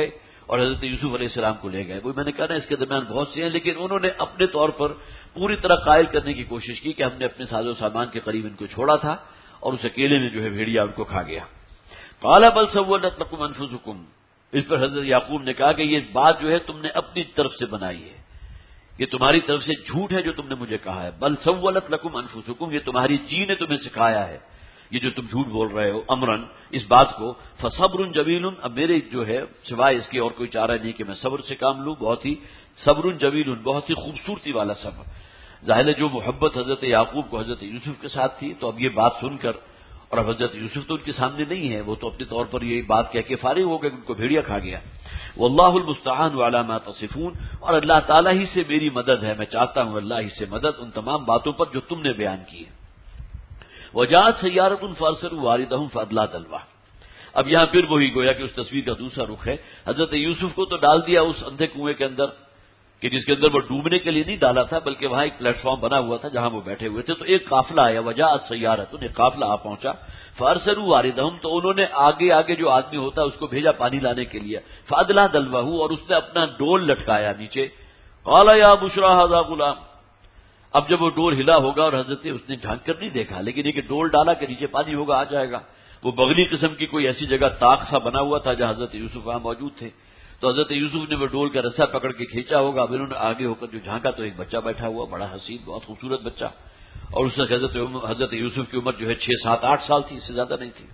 اور حضرت یوسف علیہ السلام کو لے گئے. وہ میں نے کہا نا اس کے درمیان بہت سے ہیں، لیکن انہوں نے اپنے طور پر پوری طرح قائل کرنے کی کوشش کی کہ ہم نے اپنے ساز و سامان کے قریب ان کو چھوڑا تھا اور اس اکیلے میں جو ہے بھیڑیا ان کو کھا گیا. قال بل سولت لكم انفسكم، اس پر حضرت یعقوب نے کہا کہ یہ بات جو ہے تم نے اپنی طرف سے بنائی ہے، یہ تمہاری طرف سے جھوٹ ہے جو تم نے مجھے کہا ہے. بل سولت لكم انفسكم، یہ تمہاری جی نے تمہیں سکھایا ہے یہ جو تم جھوٹ بول رہے ہو امرن اس بات کو. فصبر جمیل، اب میرے جو ہے سوائے اس کے اور کوئی چارہ نہیں کہ میں صبر سے کام لوں. بہت ہی صبر جمیل، بہت ہی خوبصورتی والا صبر. ظاہر ہے جو محبت حضرت یعقوب کو حضرت یوسف کے ساتھ تھی، تو اب یہ بات سن کر، اور اب حضرت یوسف تو ان کے سامنے نہیں ہے، وہ تو اپنے طور پر یہ بات کہہ کے فارغ ہو گئے کہ ان کو بھیڑیا کھا گیا. واللہ المستعان علی ما تصفون، اور اللہ تعالیٰ ہی سے میری مدد ہے، میں چاہتا ہوں اللہ ہی سے مدد ان تمام باتوں پر جو تم نے بیان کی ہے. وجاءت سیارۃ فارسلوا واردہم فادلی دلوہ. اب یہاں پھر وہی گویا کہ اس تصویر کا دوسرا رخ ہے. حضرت یوسف کو تو ڈال دیا اس اندھے کنویں کے اندر کہ جس کے اندر وہ ڈوبنے کے لیے نہیں ڈالا تھا، بلکہ وہاں ایک پلیٹ فارم بنا ہوا تھا جہاں وہ بیٹھے ہوئے تھے. تو ایک قافلہ آیا، وجاءت سیارۃ، ایک قافلہ آ پہنچا. فارسلوا واردہم، تو انہوں نے آگے آگے جو آدمی ہوتا ہے اس کو بھیجا پانی لانے کے لیے. فادلی دلوہ، اور اس نے اپنا ڈول لٹکایا نیچے. قال یا بشری ھذا غلام، اب جب وہ ڈول ہلا ہوگا اور حضرت اس نے جھانک کر نہیں دیکھا، لیکن یہ کہ ڈول ڈالا کہ نیچے پانی ہوگا آ جائے گا. وہ بغلی قسم کی کوئی ایسی جگہ طاق سا بنا ہوا تھا جہاں حضرت یوسف وہاں موجود تھے. تو حضرت یوسف نے وہ ڈول کا رسا پکڑ کے کھینچا ہوگا. اب انہوں نے آگے ہو کر جو جھانکا تو ایک بچہ بیٹھا ہوا، بڑا حسین بہت خوبصورت بچہ، اور اس وقت حضرت یوسف کی عمر جو ہے 6 7 8 سال تھی، اس سے زیادہ نہیں تھی.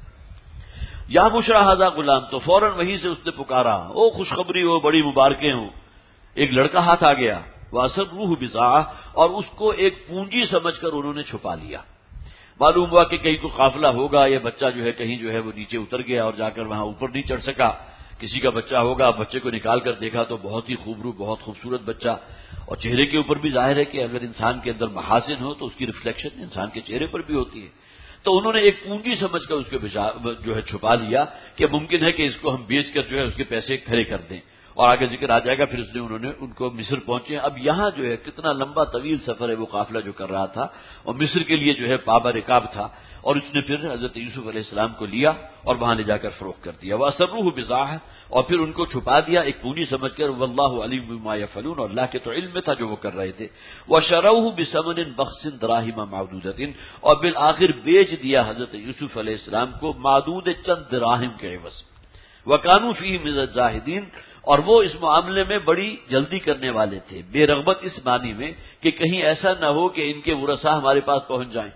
یا بشری ھذا غلام، تو فوراً وہیں سے اس نے پکارا، او خوشخبری ہو، بڑی مبارکیں ہوں، ایک لڑکا ہاتھ آ گیا. وَأَسَرُّوهُ بِضَاعَةً، اور اس کو ایک پونجی سمجھ کر انہوں نے چھپا لیا. معلوم ہوا کہ کہیں کوئی قافلہ ہوگا، یہ بچہ جو ہے کہیں جو ہے وہ نیچے اتر گیا اور جا کر وہاں اوپر نہیں چڑھ سکا. کسی کا بچہ ہوگا، بچے کو نکال کر دیکھا تو بہت ہی خوبرو، بہت خوبصورت بچہ، اور چہرے کے اوپر بھی ظاہر ہے کہ اگر انسان کے اندر محاسن ہو تو اس کی ریفلیکشن انسان کے چہرے پر بھی ہوتی ہے. تو انہوں نے ایک پونجی سمجھ کر اس کو جو ہے چھپا لیا کہ ممکن ہے کہ اس کو ہم بیچ کر جو ہے اس کے پیسے کھڑے کر دیں. اور آگے ذکر آ جائے گا. پھر انہوں نے ان کو مصر پہنچے. اب یہاں جو ہے کتنا لمبا طویل سفر ہے وہ قافلہ جو کر رہا تھا، اور مصر کے لیے جو ہے بابا رکاب تھا، اور اس نے پھر حضرت یوسف علیہ السلام کو لیا اور وہاں لے جا کر فروخت کر دیا. وَأَسَرُّوهُ بِضَاعَةً، اور پھر ان کو چھپا دیا ایک پونجی سمجھ کر. وَاللَّهُ عَلِيمٌ بِمَا يَفْعَلُونَ، اور اللہ کے تو علم میں تھا جو وہ کر رہے تھے. وَشَرَوْهُ بِثَمَنٍ بَخْسٍ دَرَاهِمَ مَعْدُودَةٍ، اور بالآخر بیچ دیا حضرت یوسف علیہ السلام کو معدود چند دراہم کے عوض. وَكَانُوا فِيهِ مِنَ الزَّاهِدِينَ، اور وہ اس معاملے میں بڑی جلدی کرنے والے تھے. بے رغبت اس معنی میں کہ کہیں ایسا نہ ہو کہ ان کے ورثاء ہمارے پاس پہنچ جائیں.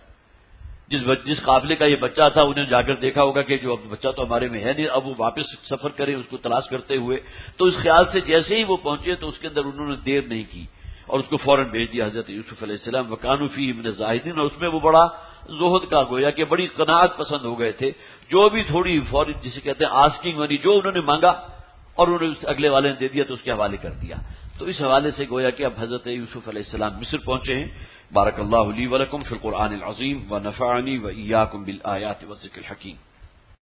جس قافلے کا یہ بچہ تھا انہیں جا کر دیکھا ہوگا کہ جو اب بچہ تو ہمارے میں ہے نہیں، اب وہ واپس سفر کریں اس کو تلاش کرتے ہوئے. تو اس خیال سے جیسے ہی وہ پہنچے تو اس کے اندر انہوں نے دیر نہیں کی اور اس کو فوراً بھیج دیا حضرت یوسف علیہ السلام. وَكَانُوا فِيهِ مِنَ الزَّاهِدِينَ، اور اس میں وہ بڑا زہد کا گویا کہ بڑی قناعت پسند ہو گئے تھے. جو بھی تھوڑی فوری جسے کہتے ہیں آسکنگ منی، جو انہوں نے مانگا اور انہوں نے اگلے والے نے دے دیا تو اس کے حوالے کر دیا. تو اس حوالے سے گویا کہ اب حضرت یوسف علیہ السلام مصر پہنچے ہیں. بارک اللہ لی ولکم فی القرآن العظیم ونفعنی وإیاکم بالآیات والذکر الحکیم.